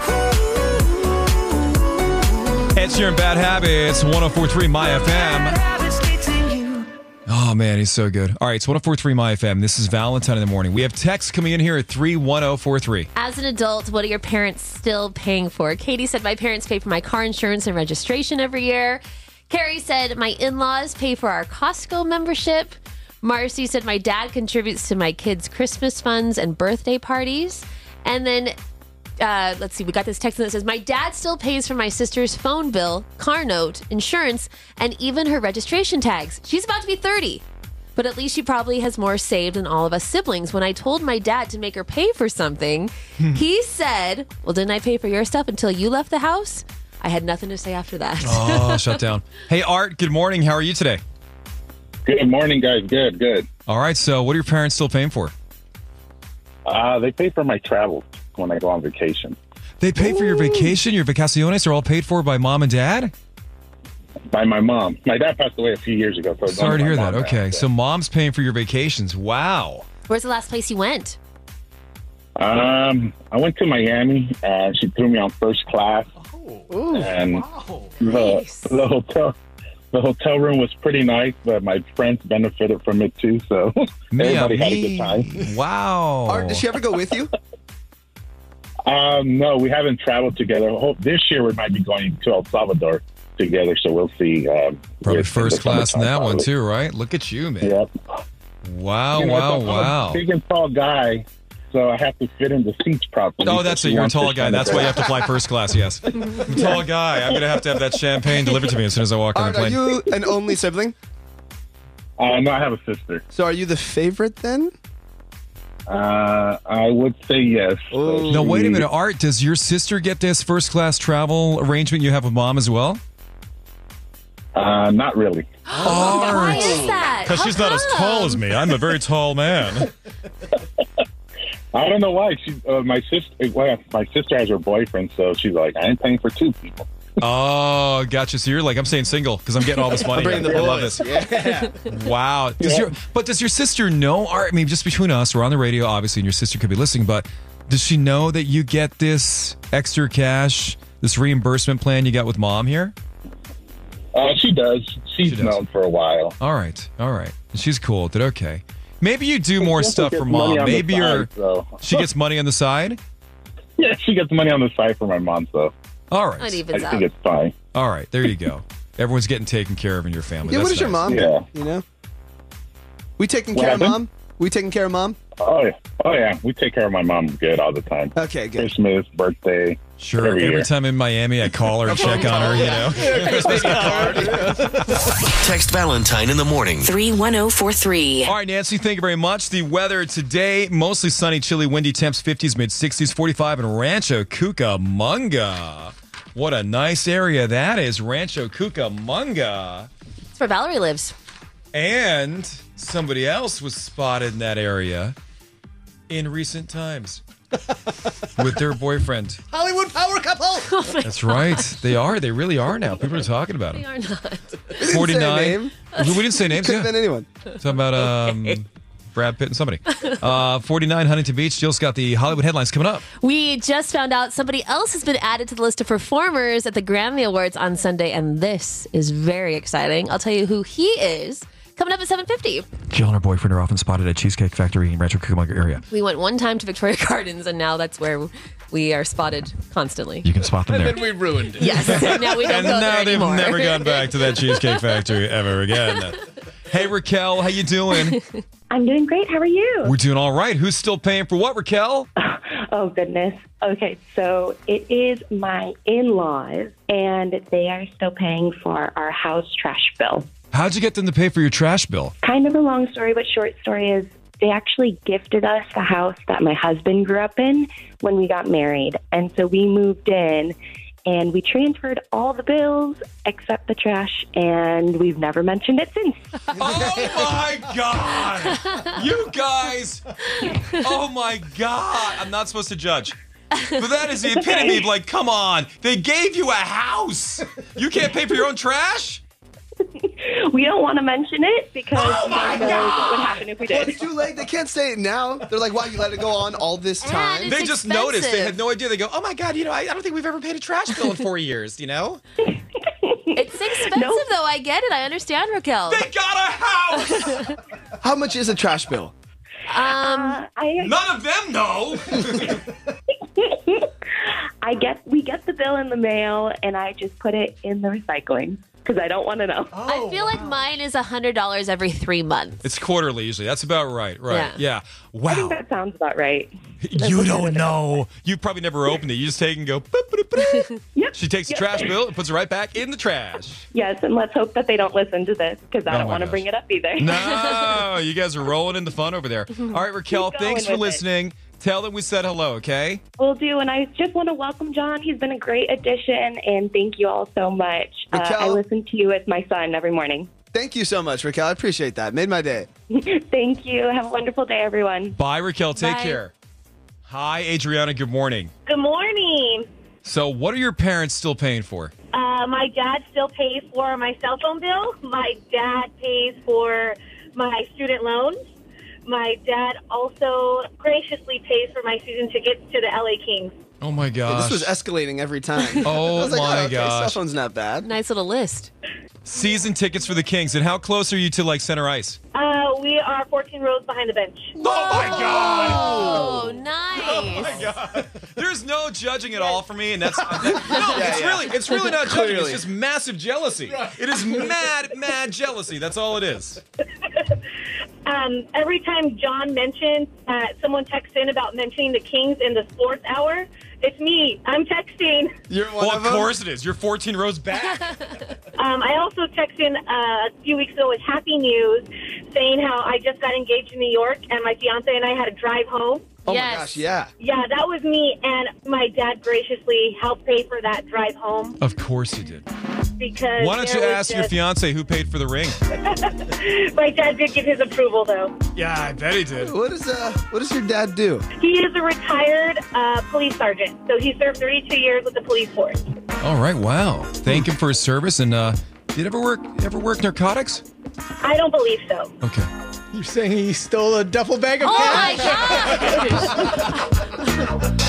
Ed Sheeran, Bad Habits, 104.3 My FM. Oh, man, he's so good. All right, it's 104.3 My FM. This is Valentine in the morning. We have texts coming in here at 31043. As an adult, what are your parents still paying for? Katie said, my parents pay for my car insurance and registration every year. Carrie said, my in-laws pay for our Costco membership. Marcy said, my dad contributes to my kids' Christmas funds and birthday parties. And then, let's see, we got this text that says, my dad still pays for my sister's phone bill, car note, insurance, and even her registration tags. She's about to be 30. But at least she probably has more saved than all of us siblings. When I told my dad to make her pay for something, he said, well, didn't I pay for your stuff until you left the house? I had nothing to say after that. Oh, shut down. Hey, Art, good morning. How are you today? Good morning, guys. Good. All right, so what are your parents still paying for? They pay for my travels when I go on vacation. They pay for your vacation? Your vacaciones are all paid for by mom and dad? by my mom. My dad passed away a few years ago. So it's Sorry to only hear my that. mom now, Okay, so mom's paying for your vacations. Wow. Where's the last place you went? I went to Miami, and she threw me on first class. Ooh, and wow. the hotel room was pretty nice, but my friends benefited from it too. So everybody had a good time. Wow. Art, did she ever go with you? No, we haven't traveled together. This year we might be going to El Salvador together, so we'll see. Probably first class in that one probably. too, right? Look at you, man. Yep. Wow, You know, wow, I'm wow. a big and tall guy, so I have to fit in the seats properly. Oh, that's So it. she You're a wants to tall guy. kind of- That's why you have to fly first class, yes. I'm a tall guy. I'm going to have that champagne delivered to me as soon as I walk on Art, the are plane. you an only sibling? No, I have a sister. So are you the favorite then? I would say yes. No, wait a minute. Art, does your sister get this first class travel arrangement you have with mom as well? Not really. Why is that? Because she's not as tall as me. I'm a very tall man. I don't know why. My sister has her boyfriend, so she's like, I ain't paying for two people. Oh, gotcha. So you're like, I'm staying single because I'm getting all this money. I'm bringing the I love boys. this. Yeah. Wow. Does your sister know, Art? I mean, just between us, we're on the radio, obviously, and your sister could be listening, but does she know that you get this extra cash, this reimbursement plan you got with mom here? She does. She's known for a while. All right. She's cool with it. Okay. Maybe you do more She also stuff gets for money mom. on the Maybe side, so. she gets money on the side? Yeah, she gets money on the side for my mom, so All right. It I evens think out. it's fine. All right. There you go. Everyone's getting taken care of in your family. Yeah, That's what does your nice. mom Yeah. do? You know? We taking What care of happened? mom? We taking care of mom? Oh yeah. We take care of my mom good all the time. Okay, good. Christmas, birthday. Sure. Every Every year. time in Miami, I call her and check on her, you know? Text Valentine in the morning. 31043. All right, Nancy, thank you very much. The weather today, mostly sunny, chilly, windy temps, 50s, mid-60s, 45 in Rancho Cucamonga. What a nice area that is, Rancho Cucamonga. It's where Valerie lives. And somebody else was spotted in that area in recent times with their boyfriend. Hollywood power couple. That's right. They are. They really are now. People are talking about They them. are not. 49. name. We didn't say names. Could Yeah. have been anyone. Talking about Brad Pitt and somebody. 49 Huntington Beach. Jill's got the Hollywood headlines coming up. We just found out somebody else has been added to the list of performers at the Grammy Awards on Sunday, and this is very exciting. I'll tell you who he is coming up at 7:50. Jill and her boyfriend are often spotted at Cheesecake Factory in Rancho Cucamonga area. We went one time to Victoria Gardens, and now that's where we are spotted constantly. You can spot them And there. then we ruined it. Yes, and now we don't And go now there they've anymore. never gone back to that Cheesecake Factory ever again. Hey, Raquel, how you doing? I'm doing great. How are you? We're doing all right. Who's still paying for what, Raquel? Oh, goodness. Okay, so it is my in-laws, and they are still paying for our house trash bill. How'd you get them to pay for your trash bill? Kind of a long story, but short story is they actually gifted us the house that my husband grew up in when we got married. And so we moved in, and we transferred all the bills except the trash, and we've never mentioned it since. Oh, my God. You guys. Oh, my God. I'm not supposed to judge. But that is the epitome of like, come on. They gave you a house. You can't pay for your own trash? We don't want to mention it because Oh, we my don't know God. what would happen if we Well, did. it's too late. They can't say it now. They're like, wow, you let it go on all this time? They just noticed. They had no idea. They go, oh, my God, I don't think we've ever paid a trash bill in 4 years, you know? It's expensive, though. I get it. I understand, Raquel. They got a house. How much is a trash bill? None of them know. We get the bill in the mail, and I just put it in the recycling because I don't want to know. I feel like mine is $100 every 3 months. It's quarterly usually. That's about right. Right. Yeah. I think Wow. that sounds about right. You don't know. You probably never opened it. You just take and go. Boop, boop, boop. She takes the trash bill and puts it right back in the trash. Yes, and let's hope that they don't listen to this because I Oh don't my want to gosh. bring it up either. No, you guys are rolling in the fun over there. All right, Raquel, Keep going thanks for with it. listening. Tell them we said hello, okay? Will do, and I just want to welcome John. He's been a great addition, and thank you all so much. Raquel? I listen to you as my son every morning. Thank you so much, Raquel. I appreciate that. Made my day. Thank you. Have a wonderful day, everyone. Bye, Raquel. Take Bye. care. Hi, Adriana. Good morning. Good morning. So, what are your parents still paying for? My dad still pays for my cell phone bill. My dad pays for my student loans. My dad also graciously pays for my season tickets to the LA Kings. Oh my Yeah, gosh. this was escalating every time. Oh I was like, my okay, gosh. cell phone's not bad. Nice little list. Season tickets for the Kings. And how close are you to like center ice? We are 14 rows behind the bench. Oh my God. Oh, nice. Oh my God. There's no judging at all for me, and that's it's really not judging. It's Clearly. just massive jealousy. It is mad jealousy. That's all it is. Every time John mentions, someone texts in about mentioning the Kings in the sports hour, it's me. I'm texting. You're one Well, of of them? course it is. You're 14 rows back. I also texted in a few weeks ago with happy news saying how I just got engaged in New York and my fiance and I had to drive home. Oh my gosh, yeah. Yeah, that was me, and my dad graciously helped pay for that drive home Of course you did. because Why don't you there was ask your just- fiance who paid for the ring? My dad did give his approval, though. Yeah, I bet he did. What does your dad do? He is a retired police sergeant, so he served 32 years with the police force. All right, wow. Thank him for his service. And did you ever work narcotics? I don't believe so. Okay. You're saying he stole a duffel bag of Oh cash? my gosh.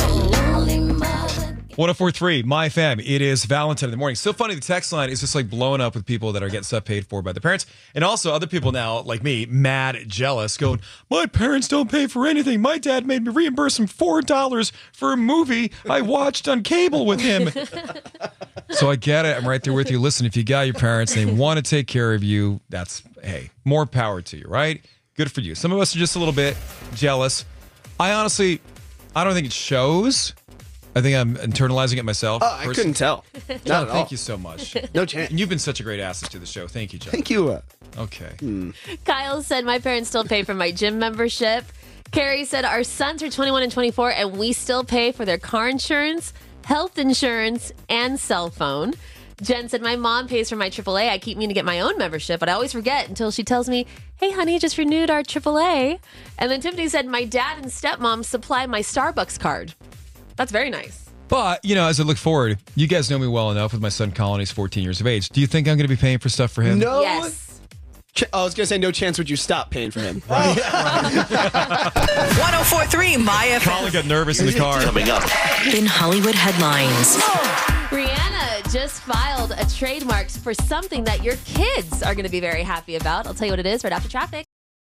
1043, My Fam. It is Valentine in the morning. So funny, the text line is just like blowing up with people that are getting stuff paid for by their parents. And also other people now, like me, mad, jealous, going, my parents don't pay for anything. My dad made me reimburse him $4 for a movie I watched on cable with him. So I get it. I'm right there with you. Listen, if you got your parents and they want to take care of you, that's, hey, more power to you, right? Good for you. Some of us are just a little bit jealous. I don't think it shows. I think I'm internalizing it myself. Oh, I couldn't tell. Not John, at all. thank you so much. No chance. And you've been such a great asset to the show. Thank you, John. Thank you. Okay. Kyle said, my parents still pay for my gym membership. Carrie said, our sons are 21 and 24, and we still pay for their car insurance, health insurance, and cell phone. Jen said, my mom pays for my AAA. I keep meaning to get my own membership, but I always forget until she tells me, hey, honey, just renewed our AAA. And then Tiffany said, my dad and stepmom supply my Starbucks card. That's very nice. But, as I look forward, you guys know me well enough with my son Colin. He's 14 years of age. Do you think I'm going to be paying for stuff for him? No. Yes. I was going to say, no chance would you stop paying for him. 1043 My FM. Colin got nervous in the car. Coming up. In Hollywood headlines. Rihanna just filed a trademark for something that your kids are going to be very happy about. I'll tell you what it is right after traffic.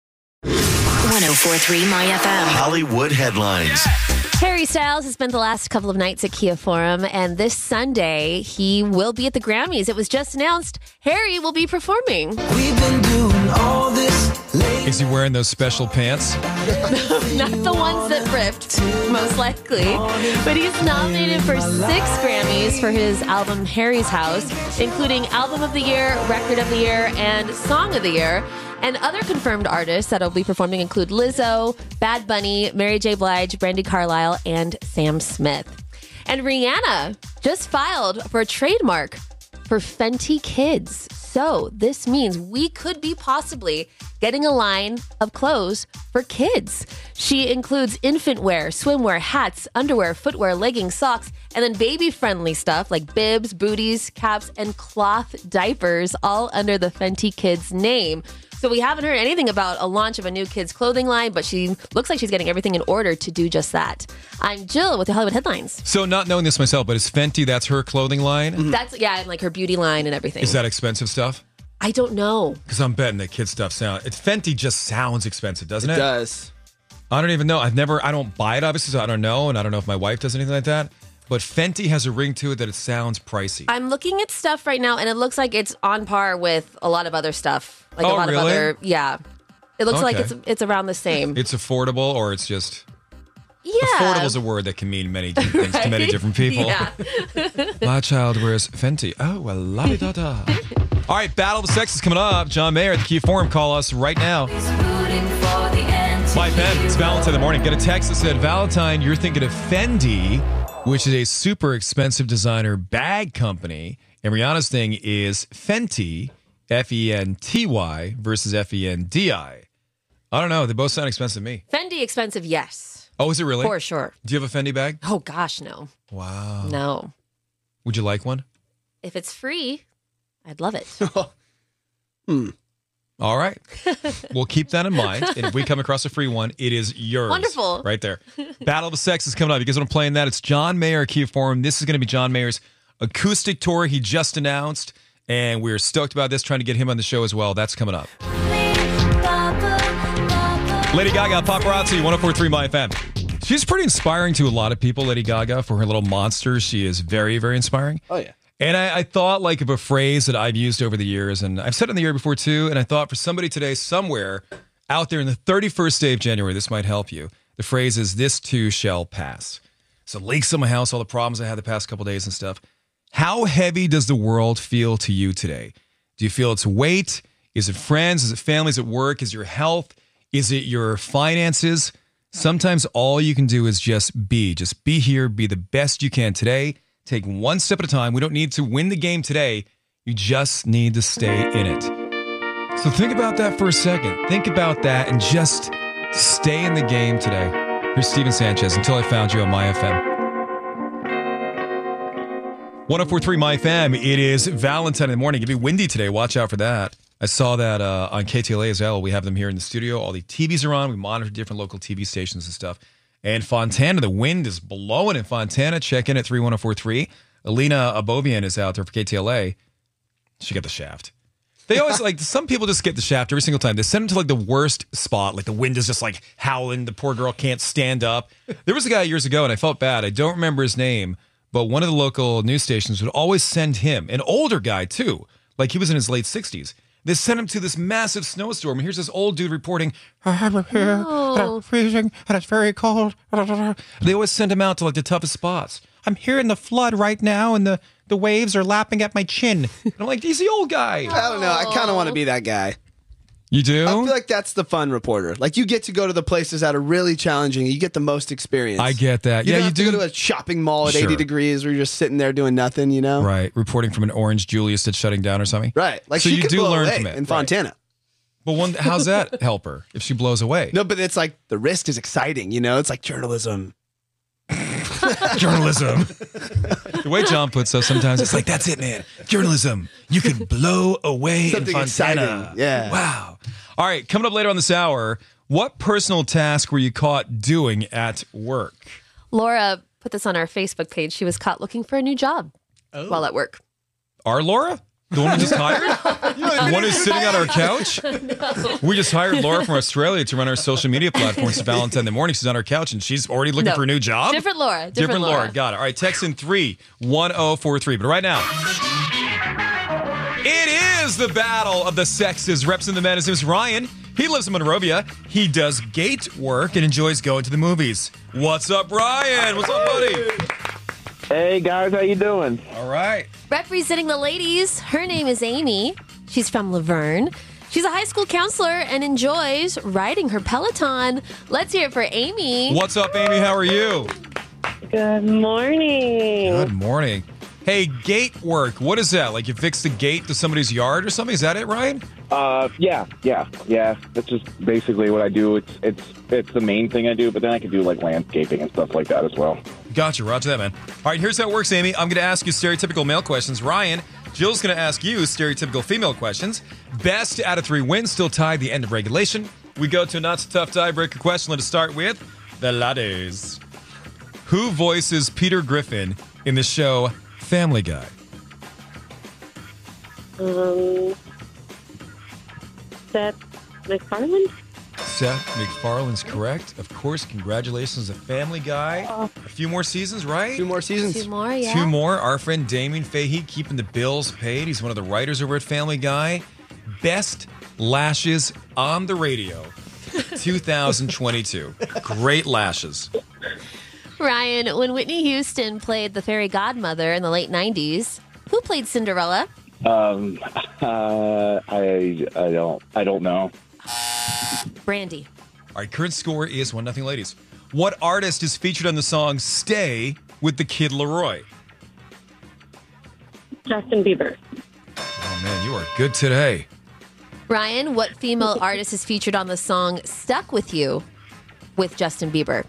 1043 My FM. Hollywood headlines. Harry Styles has spent the last couple of nights at Kia Forum, and this Sunday he will be at the Grammys. It was just announced Harry will be performing. We've been doing all this lately. Is he wearing those special pants? Not the ones that ripped, most likely. But he's nominated for 6 Grammys for his album Harry's House, including Album of the Year, Record of the Year, and Song of the Year. And other confirmed artists that will be performing include Lizzo, Bad Bunny, Mary J. Blige, Brandy Carlisle, and Sam Smith. And Rihanna just filed for a trademark for Fenty Kids. So this means we could be possibly getting a line of clothes for kids. She includes infant wear, swimwear, hats, underwear, footwear, leggings, socks, and then baby-friendly stuff like bibs, booties, caps, and cloth diapers, all under the Fenty Kids name. So we haven't heard anything about a launch of a new kids clothing line, but she looks like she's getting everything in order to do just that. I'm Jill with the Hollywood headlines. So not knowing this myself, but is Fenty, that's her clothing line? That's, and like her beauty line and everything. Is that expensive stuff? I don't know. Because I'm betting that kid stuff Fenty just sounds expensive, doesn't it? It does. I don't even know. I don't buy it, obviously, so I don't know. And I don't know if my wife does anything like that. But Fenty has a ring to it that it sounds pricey. I'm looking at stuff right now, and it looks like it's on par with a lot of other stuff. Like Oh, a lot of really? other, yeah. It looks like Okay. it's around the same. It's affordable, or it's just... Yeah. Affordable is a word that can mean many different things to many different people. Yeah. My child wears Fenty. Oh, well, la-di-da-da. All right, Battle of the Sexes coming up. John Mayer at the Kia Forum. Call us right now. My Pen, it's Valentine in the morning. Get a text that said, Valentine, you're thinking of Fendi, which is a super expensive designer bag company. And Rihanna's thing is Fenty, F-E-N-T-Y versus F-E-N-D-I. I don't know. They both sound expensive to me. Fendi expensive, yes. Oh, is it really? For sure. Do you have a Fendi bag? Oh, gosh, no. Wow. No. Would you like one? If it's free, I'd love it. All right. We'll keep that in mind. And if we come across a free one, it is yours. Wonderful. Right there. Battle of the Sexes coming up. You guys want to play in that? It's John Mayer, Kia Forum. This is going to be John Mayer's acoustic tour he just announced. And we're stoked about this, trying to get him on the show as well. That's coming up. Lady Gaga, Paparazzi, 104.3 My FM. She's pretty inspiring to a lot of people, Lady Gaga, for her little monster. She is very, very inspiring. Oh, yeah. And I thought like of a phrase that I've used over the years, and I've said it in the year before too, and I thought for somebody today somewhere out there in the 31st day of January, this might help you. The phrase is, this too shall pass. So leaks in my house, all the problems I had the past couple days and stuff. How heavy does the world feel to you today? Do you feel its weight? Is it friends? Is it family? Is it work? Is it your health? Is it your finances? Sometimes all you can do is just be here, be the best you can today. Take one step at a time. We don't need to win the game today. You just need to stay in it. So think about that for a second. Think about that and just stay in the game today. Here's Steven Sanchez, Until I Found You on My FM. 104.3 My FM. It is Valentine in the morning. It'll be windy today. Watch out for that. I saw that on KTLA as well. We have them here in the studio. All the TVs are on. We monitor different local TV stations and stuff. And Fontana, the wind is blowing in Fontana. Check in at 31043. Alina Abovian is out there for KTLA. She got the shaft. They always like, some people just get the shaft every single time. They send them to like the worst spot. Like the wind is just like howling. The poor girl can't stand up. There was a guy years ago and I felt bad. I don't remember his name, but one of the local news stations would always send him, an older guy too. Like he was in his late 60s. They sent him to this massive snowstorm. And here's this old dude reporting, I'm here, and I'm freezing, and it's very cold. They always send him out to like the toughest spots. I'm here in the flood right now, and the waves are lapping at my chin. And I'm like, he's the old guy. I don't know. I kind of want to be that guy. You do? I feel like that's the fun reporter. Like you get to go to the places that are really challenging. You get the most experience. I get that. You Yeah, don't you have to do. go to a shopping mall at Sure. 80 degrees where you're just sitting there doing nothing, you know? Right, reporting from an orange Julius that's shutting down or something. Right. Like so she you could do blow learn away from it in Fontana. But how's that help her if she blows away? No, but it's like the risk is exciting, you know? It's like journalism. Journalism. The way John puts us sometimes, it's like, that's it, man. Journalism. You can blow away Something in Fontana. exciting. Yeah. Wow. All right, coming up later on this hour, what personal task were you caught doing at work? Laura put this on our Facebook page. She was caught looking for a new job while at work. Our Laura? The one we just hired? The one who's sitting on our couch? We just hired Laura from Australia to run our social media platforms. It's Valentine in the morning. She's on our couch and she's already looking No. for a new job? Different Laura. Different Laura. Got it. All right, text in 31043. But right now, it is the battle of the sexes. Reps in the men. His name is Ryan. He lives in Monrovia. He does gate work and enjoys going to the movies. What's up, Ryan? What's up, buddy? Hey, guys. How you doing? All right. Representing the ladies, her name is Amy. She's from Laverne. She's a high school counselor and enjoys riding her Peloton. Let's hear it for Amy. What's up, Amy? How are you? Good morning. Good morning. Hey, gate work. What is that? Like you fix the gate to somebody's yard or something? Is that it, Ryan? Yeah. That's just basically what I do. It's the main thing I do, but then I can do like landscaping and stuff like that as well. Gotcha. Roger that, man. All right, here's how it works, Amy. I'm going to ask you stereotypical male questions. Ryan, Jill's going to ask you stereotypical female questions. Best out of 3 wins, still tied the end of regulation. We go to a not-so-tough tiebreaker question. Let's start with the ladies. Who voices Peter Griffin in the show Family Guy? Seth MacFarlane? Seth MacFarlane's correct. Of course, congratulations to Family Guy. A few more seasons, right? 2 more seasons. 2 more, yeah. 2 more. Our friend Damien Fahey keeping the bills paid. He's one of the writers over at Family Guy. Best lashes on the radio 2022. Great lashes. Ryan, when Whitney Houston played the fairy godmother in the late 90s, who played Cinderella? I don't know. Brandy. All right, current score is 1-0 ladies. What artist is featured on the song Stay with the Kid Laroi? Justin Bieber. Oh, man, you are good today. Ryan, what female artist is featured on the song Stuck With You with Justin Bieber?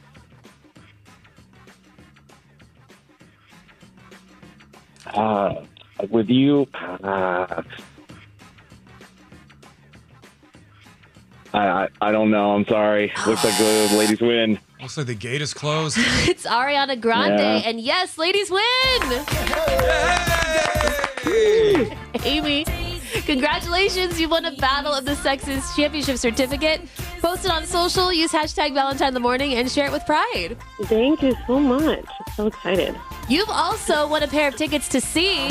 Like with you, I don't know. I'm sorry. Looks like the ladies win. Looks like the gate is closed. It's Ariana Grande, Yeah. and yes, ladies win! Amy, congratulations. You won a Battle of the Sexes Championship certificate. Post it on social, use hashtag Valentine in the Morning, and share it with pride. Thank you so much. I'm so excited. You've also won a pair of tickets to see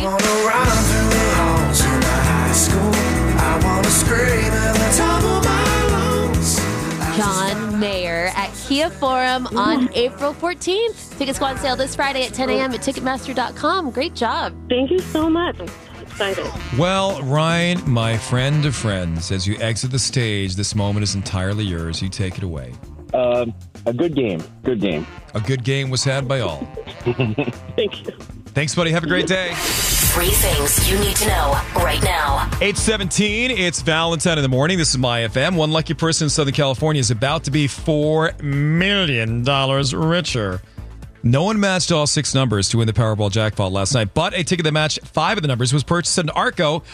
John Mayer at Kia Forum on April 14th. Tickets go on sale this Friday at 10 a.m. at Ticketmaster.com. Great job. Thank you so much. I'm so excited. Well, Ryan, my friend of friends, as you exit the stage, this moment is entirely yours. You take it away. A good game. Good game. A good game was had by all. Thank you. Thanks, buddy. Have a great day. 3 things you need to know right now. 8:17, it's Valentine in the Morning. This is My FM. One lucky person in Southern California is about to be $4 million richer. No one matched all 6 numbers to win the Powerball jackpot last night, but a ticket that matched 5 of the numbers was purchased in Arco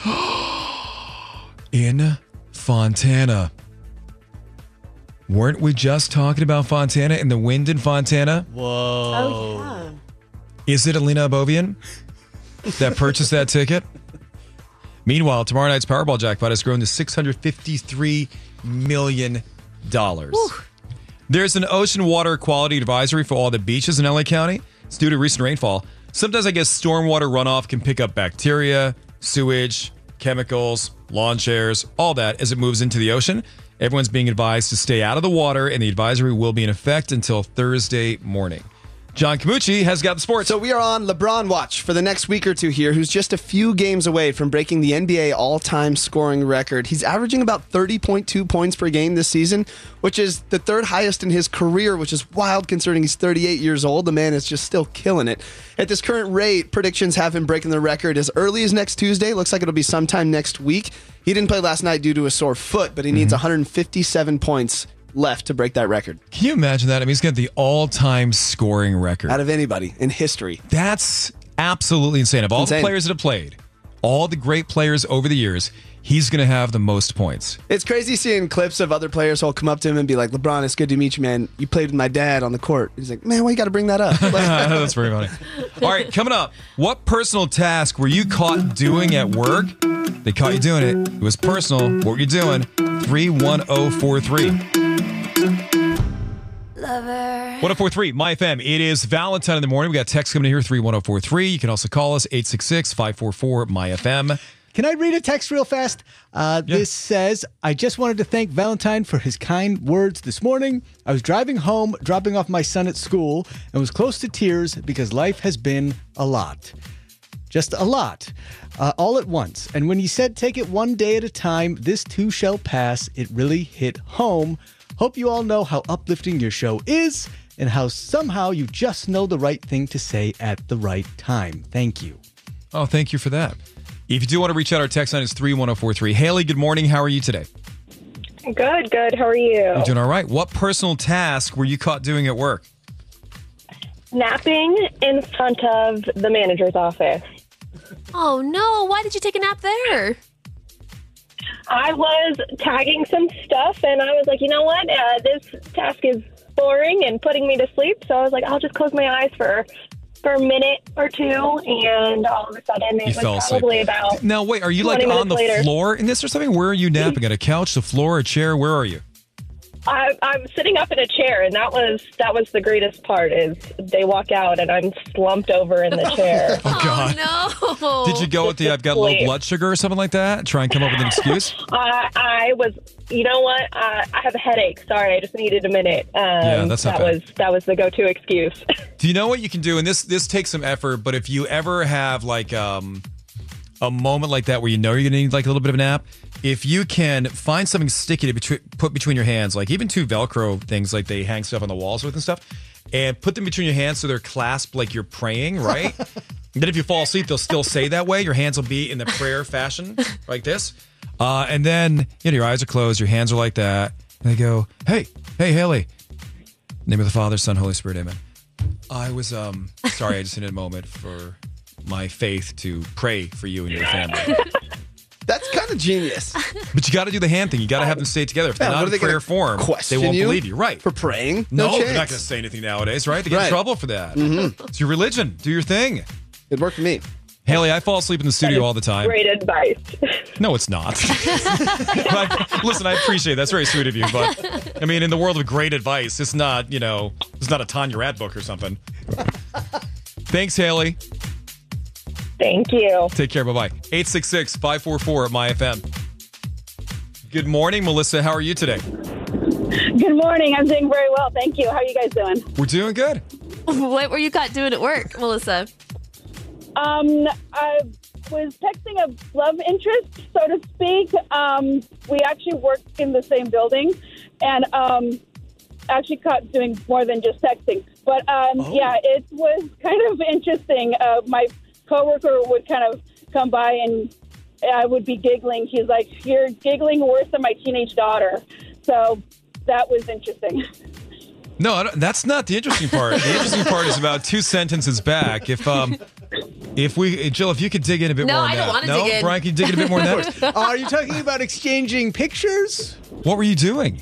in Fontana. Weren't we just talking about Fontana and the wind in Fontana? Whoa. Oh, yeah. Is it Alina Abovian that purchased that ticket? Meanwhile, tomorrow night's Powerball jackpot has grown to $653 million. There's an ocean water quality advisory for all the beaches in LA County. It's due to recent rainfall. Sometimes I guess stormwater runoff can pick up bacteria, sewage, chemicals, lawn chairs, all that as it moves into the ocean. Everyone's being advised to stay out of the water, and the advisory will be in effect until Thursday morning. John Camucci has got the sports. So we are on LeBron watch for the next week or two here, who's just a few games away from breaking the NBA all-time scoring record. He's averaging about 30.2 points per game this season, which is the 3rd highest in his career, which is wild considering he's 38 years old. The man is just still killing it. At this current rate, predictions have him breaking the record as early as next Tuesday. Looks like it'll be sometime next week. He didn't play last night due to a sore foot, but he needs 157 points left to break that record. Can you imagine that? I mean, he's got the all-time scoring record. Out of anybody in history. That's absolutely insane. Of all the players that have played, all the great players over the years, he's going to have the most points. It's crazy seeing clips of other players who'll come up to him and be like, LeBron, it's good to meet you, man. You played with my dad on the court. He's like, man, why you got to bring that up? That's very funny. All right, coming up, what personal task were you caught doing at work? They caught you doing it. It was personal. What were you doing? 31043. 1043, My FM. It is Valentine in the Morning. We got text coming in here, 31043. You can also call us, 866-544-MyFM. Can I read a text real fast? This says, I just wanted to thank Valentine for his kind words this morning. I was driving home, dropping off my son at school, and was close to tears because life has been a lot. Just a lot. All at once. And when he said take it one day at a time, this too shall pass, it really hit home. Hope you all know how uplifting your show is and how somehow you just know the right thing to say at the right time. Thank you. Oh, thank you for that. If you do want to reach out, our text line is 31043. Haley, good morning. How are you today? Good, good. How are you? I'm doing all right. What personal task were you caught doing at work? Napping in front of the manager's office. Oh, no. Why did you take a nap there? I was tagging some stuff, and I was like, you know what? This task is boring and putting me to sleep. So I was like, I'll just close my eyes for a minute or two, and all of a sudden it was probably about. Now, wait, are you like 20 on the minutes later. floor in this or something? Where are you napping? At a couch, the floor, a chair? Where are you? I'm sitting up in a chair, and that was the greatest part. Is they walk out, and I'm slumped over in the chair. Oh, God. No. Did you go with the I've got low Sleep. blood sugar or something like that? Try and come up with an excuse? I was, you know what? I have a headache. Sorry, I just needed a minute. Yeah, that's not bad. That was the go-to excuse. Do you know what you can do? And this takes some effort, but if you ever have like a moment like that where you know you're going to need like a little bit of a nap, if you can find something sticky to put between your hands, like even 2 Velcro things like they hang stuff on the walls with and stuff, and put them between your hands so they're clasped like you're praying, right? And then if you fall asleep, they'll still say that way. Your hands will be in the prayer fashion like this. And then your eyes are closed, your hands are like that. And they go, hey, Haley. Name of the Father, Son, Holy Spirit, amen. I was, sorry, I just needed a moment for my faith to pray for you and your family. That's kind of genius. But you got to do the hand thing. You got to have them stay together. If they're Yeah, what not are in they prayer gonna form, they question won't you believe you. Right. For praying? No, they're chance. not going to say anything nowadays, right? They get in Right. trouble for that. Mhm. It's your religion. Do your thing. It worked for me. Haley, I fall asleep in the studio all the time. Great advice. No, it's not. Listen, I appreciate it. That's very sweet of you. But, I mean, in the world of great advice, it's not, it's not a Tanya Rad book or something. Thanks, Haley. Thank you. Take care. Bye-bye. 866-544-MyFM. Good morning, Melissa. How are you today? Good morning. I'm doing very well. Thank you. How are you guys doing? We're doing good. What were you caught doing at work, Melissa? I was texting a love interest, so to speak. We actually worked in the same building, and actually caught doing more than just texting. But yeah, it was kind of interesting. My coworker would kind of come by and I would be giggling. He's like, "You're giggling worse than my teenage daughter." So that was interesting. No, that's not the interesting part. The interesting part is about 2 sentences back. Jill, if you could dig in a bit No, more on I that. don't wanna No, dig in. Brian, can you dig in a bit more on that? Are you talking about exchanging pictures? What were you doing?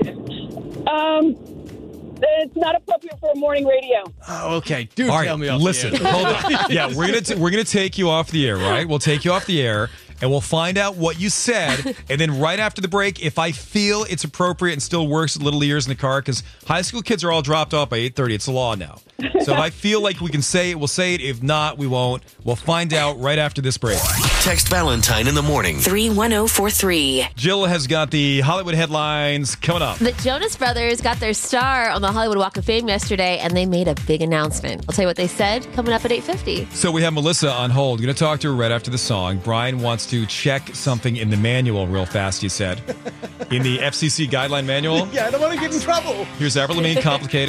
It's not appropriate for morning radio. Oh, okay. Do All right, tell me off listen, the air. hold on. Yeah, we're gonna take you off the air, right? We'll take you off the air, and we'll find out what you said, and then right after the break, if I feel it's appropriate and still works with little ears in the car, because high school kids are all dropped off by 8:30. It's the law now. So if I feel like we can say it, we'll say it. If not, we won't. We'll find out right after this break. Text Valentine in the morning. 31043. Jill has got the Hollywood headlines coming up. The Jonas Brothers got their star on the Hollywood Walk of Fame yesterday, and they made a big announcement. I'll tell you what they said coming up at 8:50. So we have Melissa on hold. Going to talk to her right after the song. Brian wants to check something in the manual real fast, he said. In the FCC guideline manual. Yeah, I don't want to get in trouble. Here's Avril Lavigne, Complicated.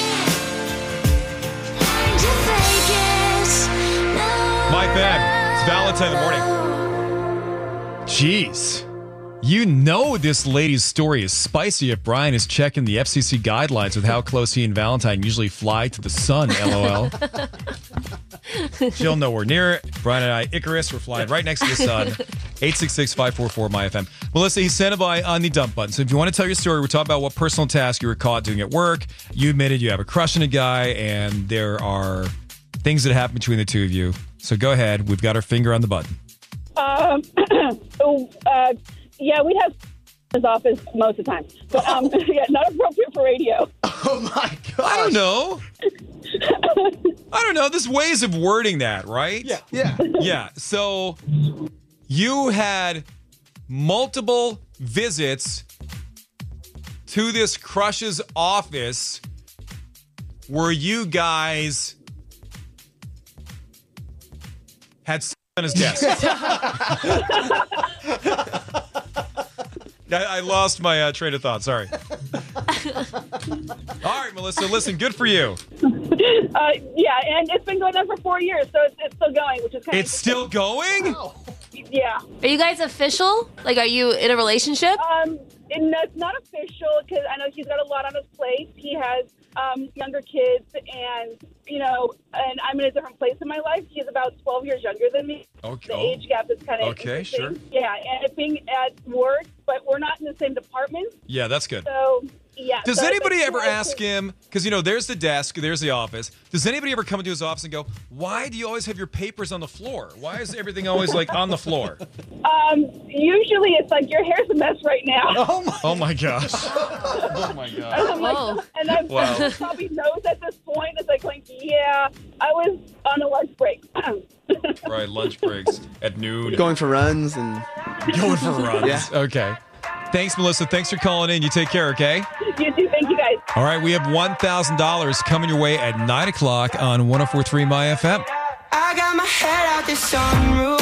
My fam, it's Valentine in the morning. Jeez. You know this lady's story is spicy if Brian is checking the FCC guidelines with how close he and Valentine usually fly to the sun, LOL. Jill, nowhere near it. Brian and I, Icarus, we're flying right next to the sun. 866-544-MyFM. Melissa, he's standing by on the dump button. So if you want to tell your story, we're talking about what personal task you were caught doing at work. You admitted you have a crush on a guy, and there are things that happen between the two of you. So go ahead. We've got our finger on the button. Yeah, we'd have his office most of the time. But yeah, not appropriate for radio. Oh my god. I don't know. I don't know. There's ways of wording that, right? Yeah. Yeah. So you had multiple visits to this crush's office where you guys had sex on his desk. I lost my train of thought. Sorry. All right, Melissa, listen, good for you. Yeah, and it's been going on for 4 years, so it's still going, which is kind It's still going? Yeah. Are you guys official? Like, are you in a relationship? And that's not official because I know he's got a lot on his plate. He has younger kids, and and I'm in a different place in my life. He's about 12 years younger than me. Okay. The age gap is kind of Okay, interesting. sure. Yeah, and it being at work, but we're not in the same department. Yeah, that's good. So yeah. Does so anybody it's ever like- ask him, because, there's the desk, there's the office. Does anybody ever come into his office and go, why do you always have your papers on the floor? Why is everything always, on the floor? Usually it's like, your hair's a mess right now. Oh, my gosh. Oh, my And gosh. I'm like, and I'm Wow. probably knows at this point. It's like, yeah, I was on a lunch break. Right, lunch breaks at noon. Going for runs and Going for runs. Yeah. Okay. Thanks, Melissa. Thanks for calling in. You take care, okay? You too. Thank you, guys. All right, we have $1,000 coming your way at 9 o'clock on 104.3 My FM. I got my head out the sunroof.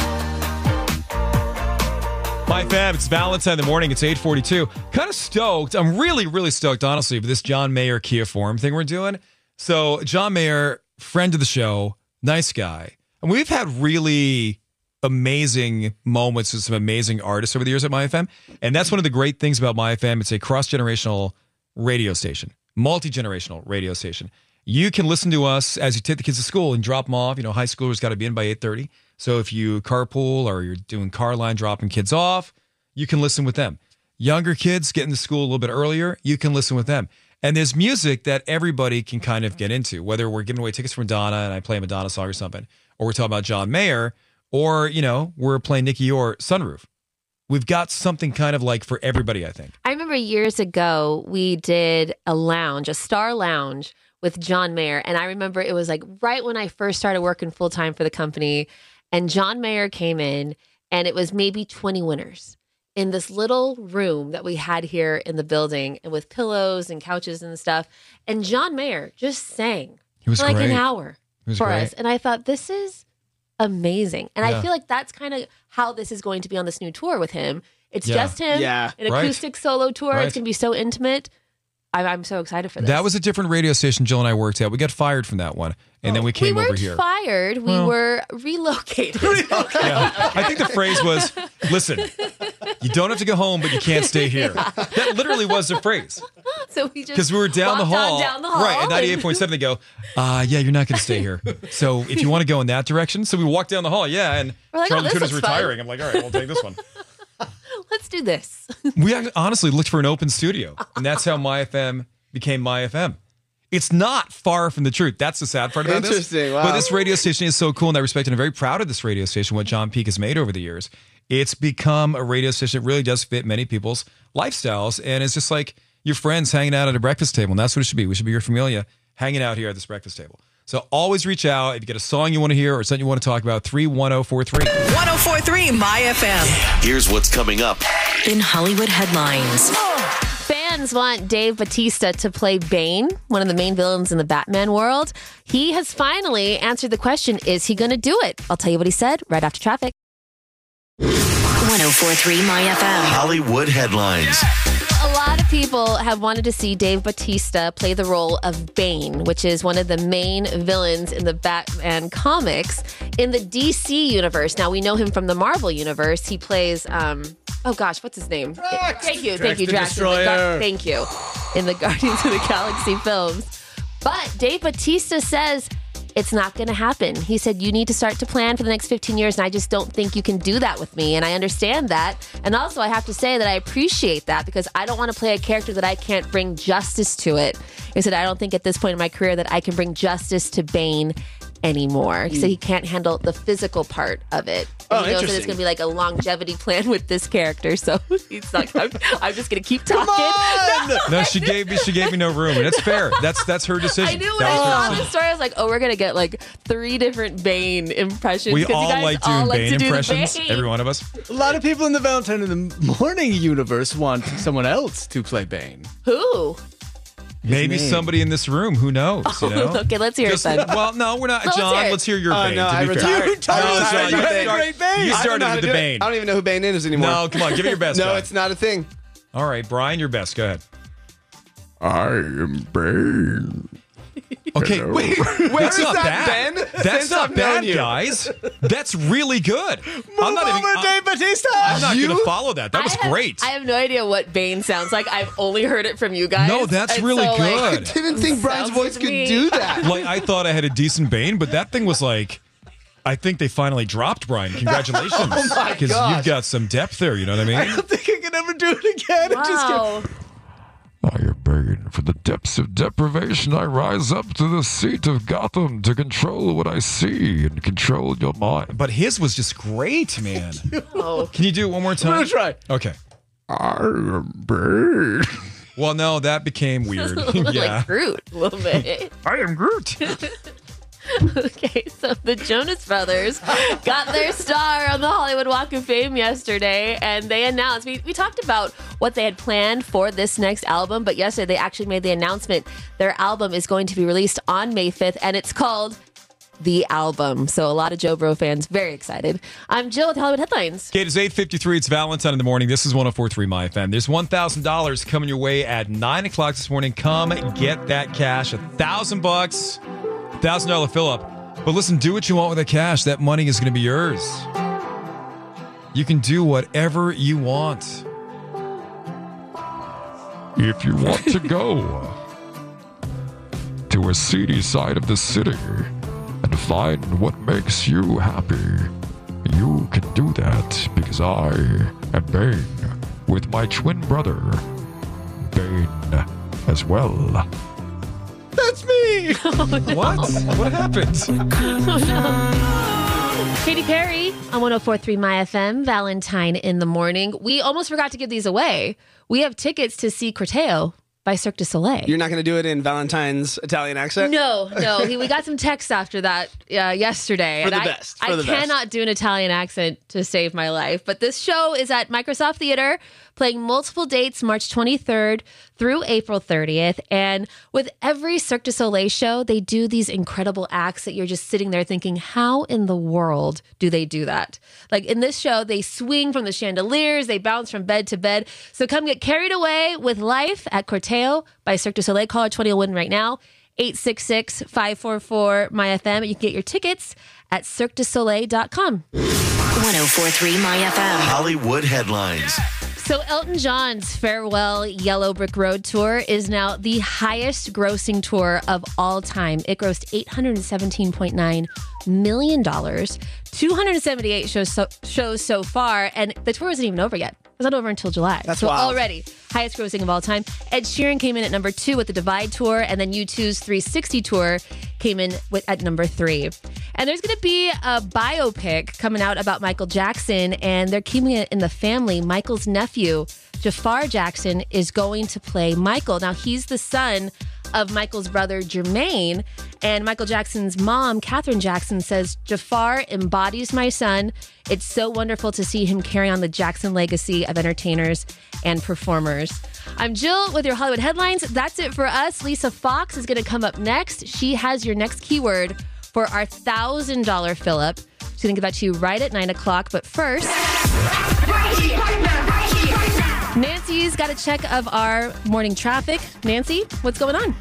My fam, it's Valentine in the morning. It's 8:42. Kind of stoked. I'm really, really stoked, honestly, for this John Mayer Kia Forum thing we're doing. So John Mayer, friend of the show, nice guy. And we've had really amazing moments with some amazing artists over the years at MyFM. And that's one of the great things about MyFM. It's a cross-generational radio station, multi-generational radio station. You can listen to us as you take the kids to school and drop them off. High schoolers got to be in by 8:30. So if you carpool or you're doing car line dropping kids off, you can listen with them. Younger kids getting to school a little bit earlier, you can listen with them. And there's music that everybody can kind of get into, whether we're giving away tickets from Madonna and I play a Madonna song or something, or we're talking about John Mayer, or, we're playing Nikki Orr Sunroof. We've got something kind of like for everybody, I think. I remember years ago, we did a Star Lounge with John Mayer. And I remember it was like right when I first started working full time for the company. And John Mayer came in, and it was maybe 20 winners in this little room that we had here in the building, and with pillows and couches and stuff. And John Mayer just sang for like an hour for us. And I thought, this is amazing. And I feel like that's kind of how this is going to be on this new tour with him. It's just him, an acoustic solo tour. It's going to be so intimate. I'm so excited for this. That was a different radio station Jill and I worked at. We got fired from that one, and then we came over here. We weren't fired. We were relocated. Yeah. I think the phrase was, listen, you don't have to go home, but you can't stay here. That literally was the phrase. So we just because we were down the hall. Right, at 98.7, they go, yeah, you're not going to stay here. So if you want to go in that direction. So we walked down the hall, and we're like, Charlie Cooter's looks retiring. fun. I'm like, all right, we'll take this one. Let's do this. We honestly looked for an open studio, and that's how My FM became My FM. It's not far from the truth. That's the sad part about this. Interesting. Wow. But this radio station is so cool in that respect, and I'm very proud of this radio station, what John Peake has made over the years. It's become a radio station that really does fit many people's lifestyles, and it's just like your friends hanging out at a breakfast table, and that's what it should be. We should be your familia hanging out here at this breakfast table. So always reach out if you get a song you want to hear or something you want to talk about. 31043. 1043 My FM. Here's what's coming up in Hollywood headlines. Fans want Dave Bautista to play Bane, one of the main villains in the Batman world. He has finally answered the question, is he going to do it? I'll tell you what he said right after traffic. 1043 My FM. Hollywood headlines. A lot of people have wanted to see Dave Bautista play the role of Bane, which is one of the main villains in the Batman comics in the DC universe. Now, we know him from the Marvel universe. He plays, what's his name? Thank you, Drax. Destroyer. Thank you. In the Guardians of the Galaxy films. But Dave Bautista says it's not going to happen. He said, you need to start to plan for the next 15 years, and I just don't think you can do that with me. And I understand that. And also, I have to say that I appreciate that because I don't want to play a character that I can't bring justice to it. He said, I don't think at this point in my career that I can bring justice to Bane anymore. He said he can't handle the physical part of it. And he knows that it's going to be like a longevity plan with this character. So he's like, I'm just going to keep talking. No, she gave me no room, and it's fair. That's her decision. I knew when I saw the story, I was like, we're going to get like 3 different Bane impressions. We 'cause you all guys like doing all Bane to do the impressions, Bane. every one of us. A lot of people in the Valentine in the Morning universe want someone else to play Bane. Who? Maybe name. somebody in this room. Who knows? You know? Okay, let's hear it then. Well, no, we're not. No, John, let's hear your Bane. No, to I be fair. retired. You totally I said you had great Bane. You I don't know started how with to the do it. Bane. I don't even know who Bane is anymore. No, come on, give it your best. No, John. it's not a thing. All right, Brian, your best. Go ahead. I am Bane. Okay, Hello. Wait, where that's is not that, bad. Ben? That's Since not I've known bad, you. guys. That's really good. I'm not Move over, Dave Bautista. I'm not going to follow that. That was great. I have no idea what Bane sounds like. I've only heard it from you guys. No, that's And really so, good. I didn't think Brian's sounds voice to could me. do that. Like, I thought I had a decent Bane, but that thing was like, I think they finally dropped Brian. Congratulations. Oh my Because gosh. you've got some depth there, you know what I I mean? don't think I can ever do it again. It just Wow. I am Bane. From the depths of deprivation, I rise up to the seat of Gotham to control what I see and control your mind. But his was just great, man. Oh. Can you do it one more time? I'm gonna try. Okay. I am Bane. Well, no, that became weird. Yeah. Like Groot a little bit. I am Groot. Okay, so the Jonas Brothers got their star on the Hollywood Walk of Fame yesterday, and they announced, we talked about what they had planned for this next album, but yesterday they actually made the announcement their album is going to be released on May 5th, and it's called The Album. So a lot of Joe Bro fans very excited. I'm Jill with Hollywood Headlines. Kate, it's 8:53. It's Valentine in the morning. This is 104.3 My FM. There's $1,000 coming your way at 9 o'clock this morning. Come get that cash. $1,000, $1,000 fill up. But listen, do what you want with that cash. That money is going to be yours. You can do whatever you want. If you want to go to a seedy side of the city and find what makes you happy. You can do that because I am Bane with my twin brother, Bane, as well. That's me! What? What happened? Katy Perry on 104.3 My FM, Valentine in the morning. We almost forgot to give these away. We have tickets to see Corteo by Cirque du Soleil. You're not going to do it in Valentine's Italian accent? No. We got some texts after that yesterday. For the and best. I cannot do an Italian accent to save my life. But this show is at Microsoft Theater, playing multiple dates March 23rd through April 30th. And with every Cirque du Soleil show, they do these incredible acts that you're just sitting there thinking, how in the world do they do that? Like in this show, they swing from the chandeliers, they bounce from bed to bed. So come get carried away with life at Corteo by Cirque du Soleil. Caller 20 right now, 866-544-MyFM. You can get your tickets at cirquedusoleil.com. 104.3 My FM. Hollywood headlines. So Elton John's Farewell Yellow Brick Road tour is now the highest grossing tour of all time. It grossed $817.9 million, 278 shows so far, and the tour isn't even over yet. It's not over until July. That's so wild. Already, highest grossing of all time. Ed Sheeran came in at number 2 with the Divide Tour, and then U2's 360 Tour came in at number 3. And there's going to be a biopic coming out about Michael Jackson, and they're keeping it in the family. Michael's nephew, Jafar Jackson, is going to play Michael. Now, he's the son of Michael's brother, Jermaine. And Michael Jackson's mom, Katherine Jackson, says, Jafar embodies my son. It's so wonderful to see him carry on the Jackson legacy of entertainers and performers. I'm Jill with your Hollywood headlines. That's it for us. Lisa Fox is going to come up next. She has your next keyword for our $1,000 fill-up. She's going to give that to you right at 9 o'clock. But first, Nancy's got a check of our morning traffic. Nancy, what's going on?